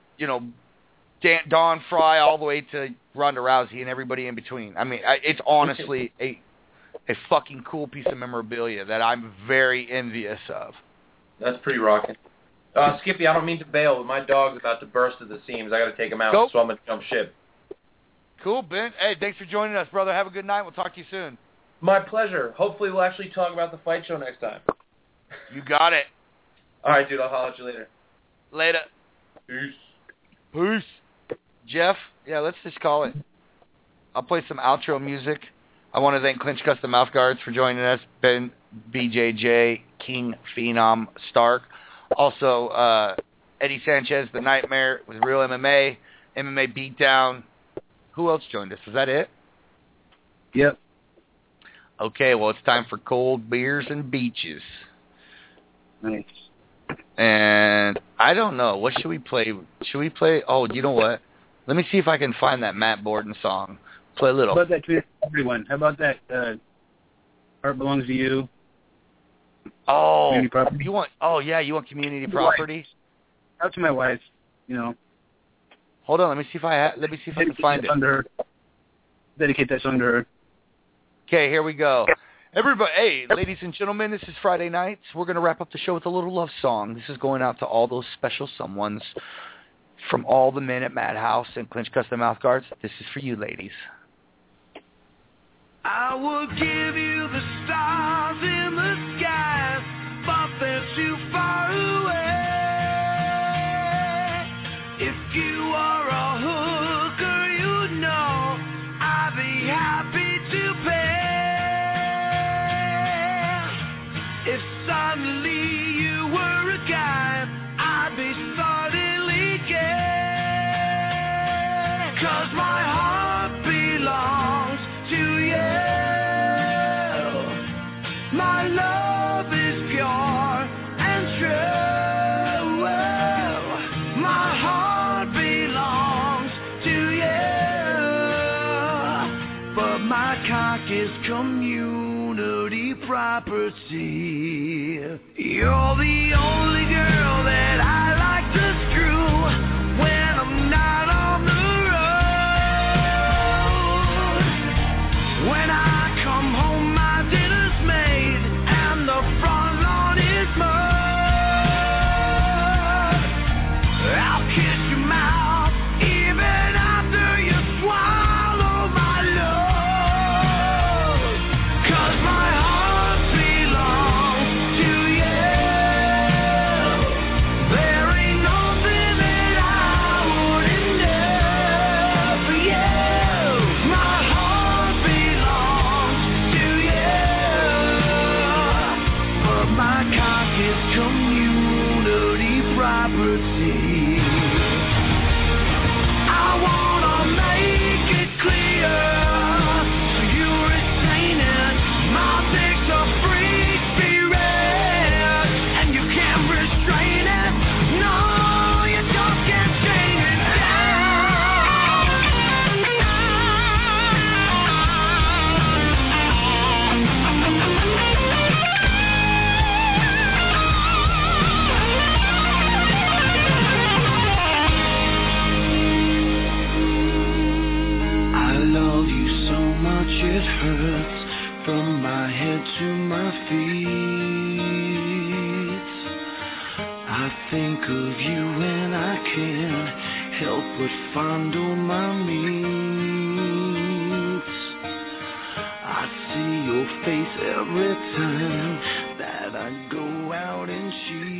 Don Fry all the way to Ronda Rousey and everybody in between. I mean, it's honestly a fucking cool piece of memorabilia that I'm very envious of. That's pretty rocking. Skippy, I don't mean to bail, but my dog's about to burst at the seams. I got to take him out, so I'm going to jump ship. Cool, Ben. Hey, thanks for joining us, brother. Have a good night. We'll talk to you soon. My pleasure. Hopefully we'll actually talk about the fight show next time. You got it. All right, dude. I'll holler at you later. Later. Peace. Jeff, yeah, let's just call it. I'll play some outro music. I want to thank Clinch Custom Mouth Guards for joining us. Ben, BJJ, King, Phenom, Stark. Also, Eddie Sanchez, The Nightmare with Real MMA, MMA Beatdown. Who else joined us? Was that it? Yep. Okay, well, it's time for cold beers and beaches. Nice. And I don't know. What should we play? Should we play? Oh, you know what? Let me see if I can find that Matt Borden song. Play a little. How about that to everyone? How about that Heart Belongs to You? Oh, Community Property? you want? Oh, yeah, you want Community Property? Out to my wife, Hold on, let me see if I can find it. Dedicate that song to her. Okay, here we go. Everybody, hey, ladies and gentlemen, this is Friday nights. We're going to wrap up the show with a little love song. This is going out to all those special someones from all the men at Madhouse and Clinch Custom Mouth Guards. This is for you, ladies. I will give you the stars in the sky, but they're too far away. If you are a hooker, you know I'd be happy to pay. If suddenly you were a guy, I'd be suddenly gay. 'Cause my heart belongs to you. My love is pure and true. My heart belongs to you. But my cock is community property. You're the only girl that I like to screw when I'm not on the road. When I come home, my dinner's made and the front lawn is mowed. I'll kiss your mouth even after you swallow my load. 'Cause my heart belongs to you. community property. I wanna make it clear so you retain it. My pic's a free spirit, and you can't restrain it. No, you just can't chain it I love you so much it hurts from my head to my feet. I think of you and I can't help but fondle my meat. I see your face every time that I go out and cheat.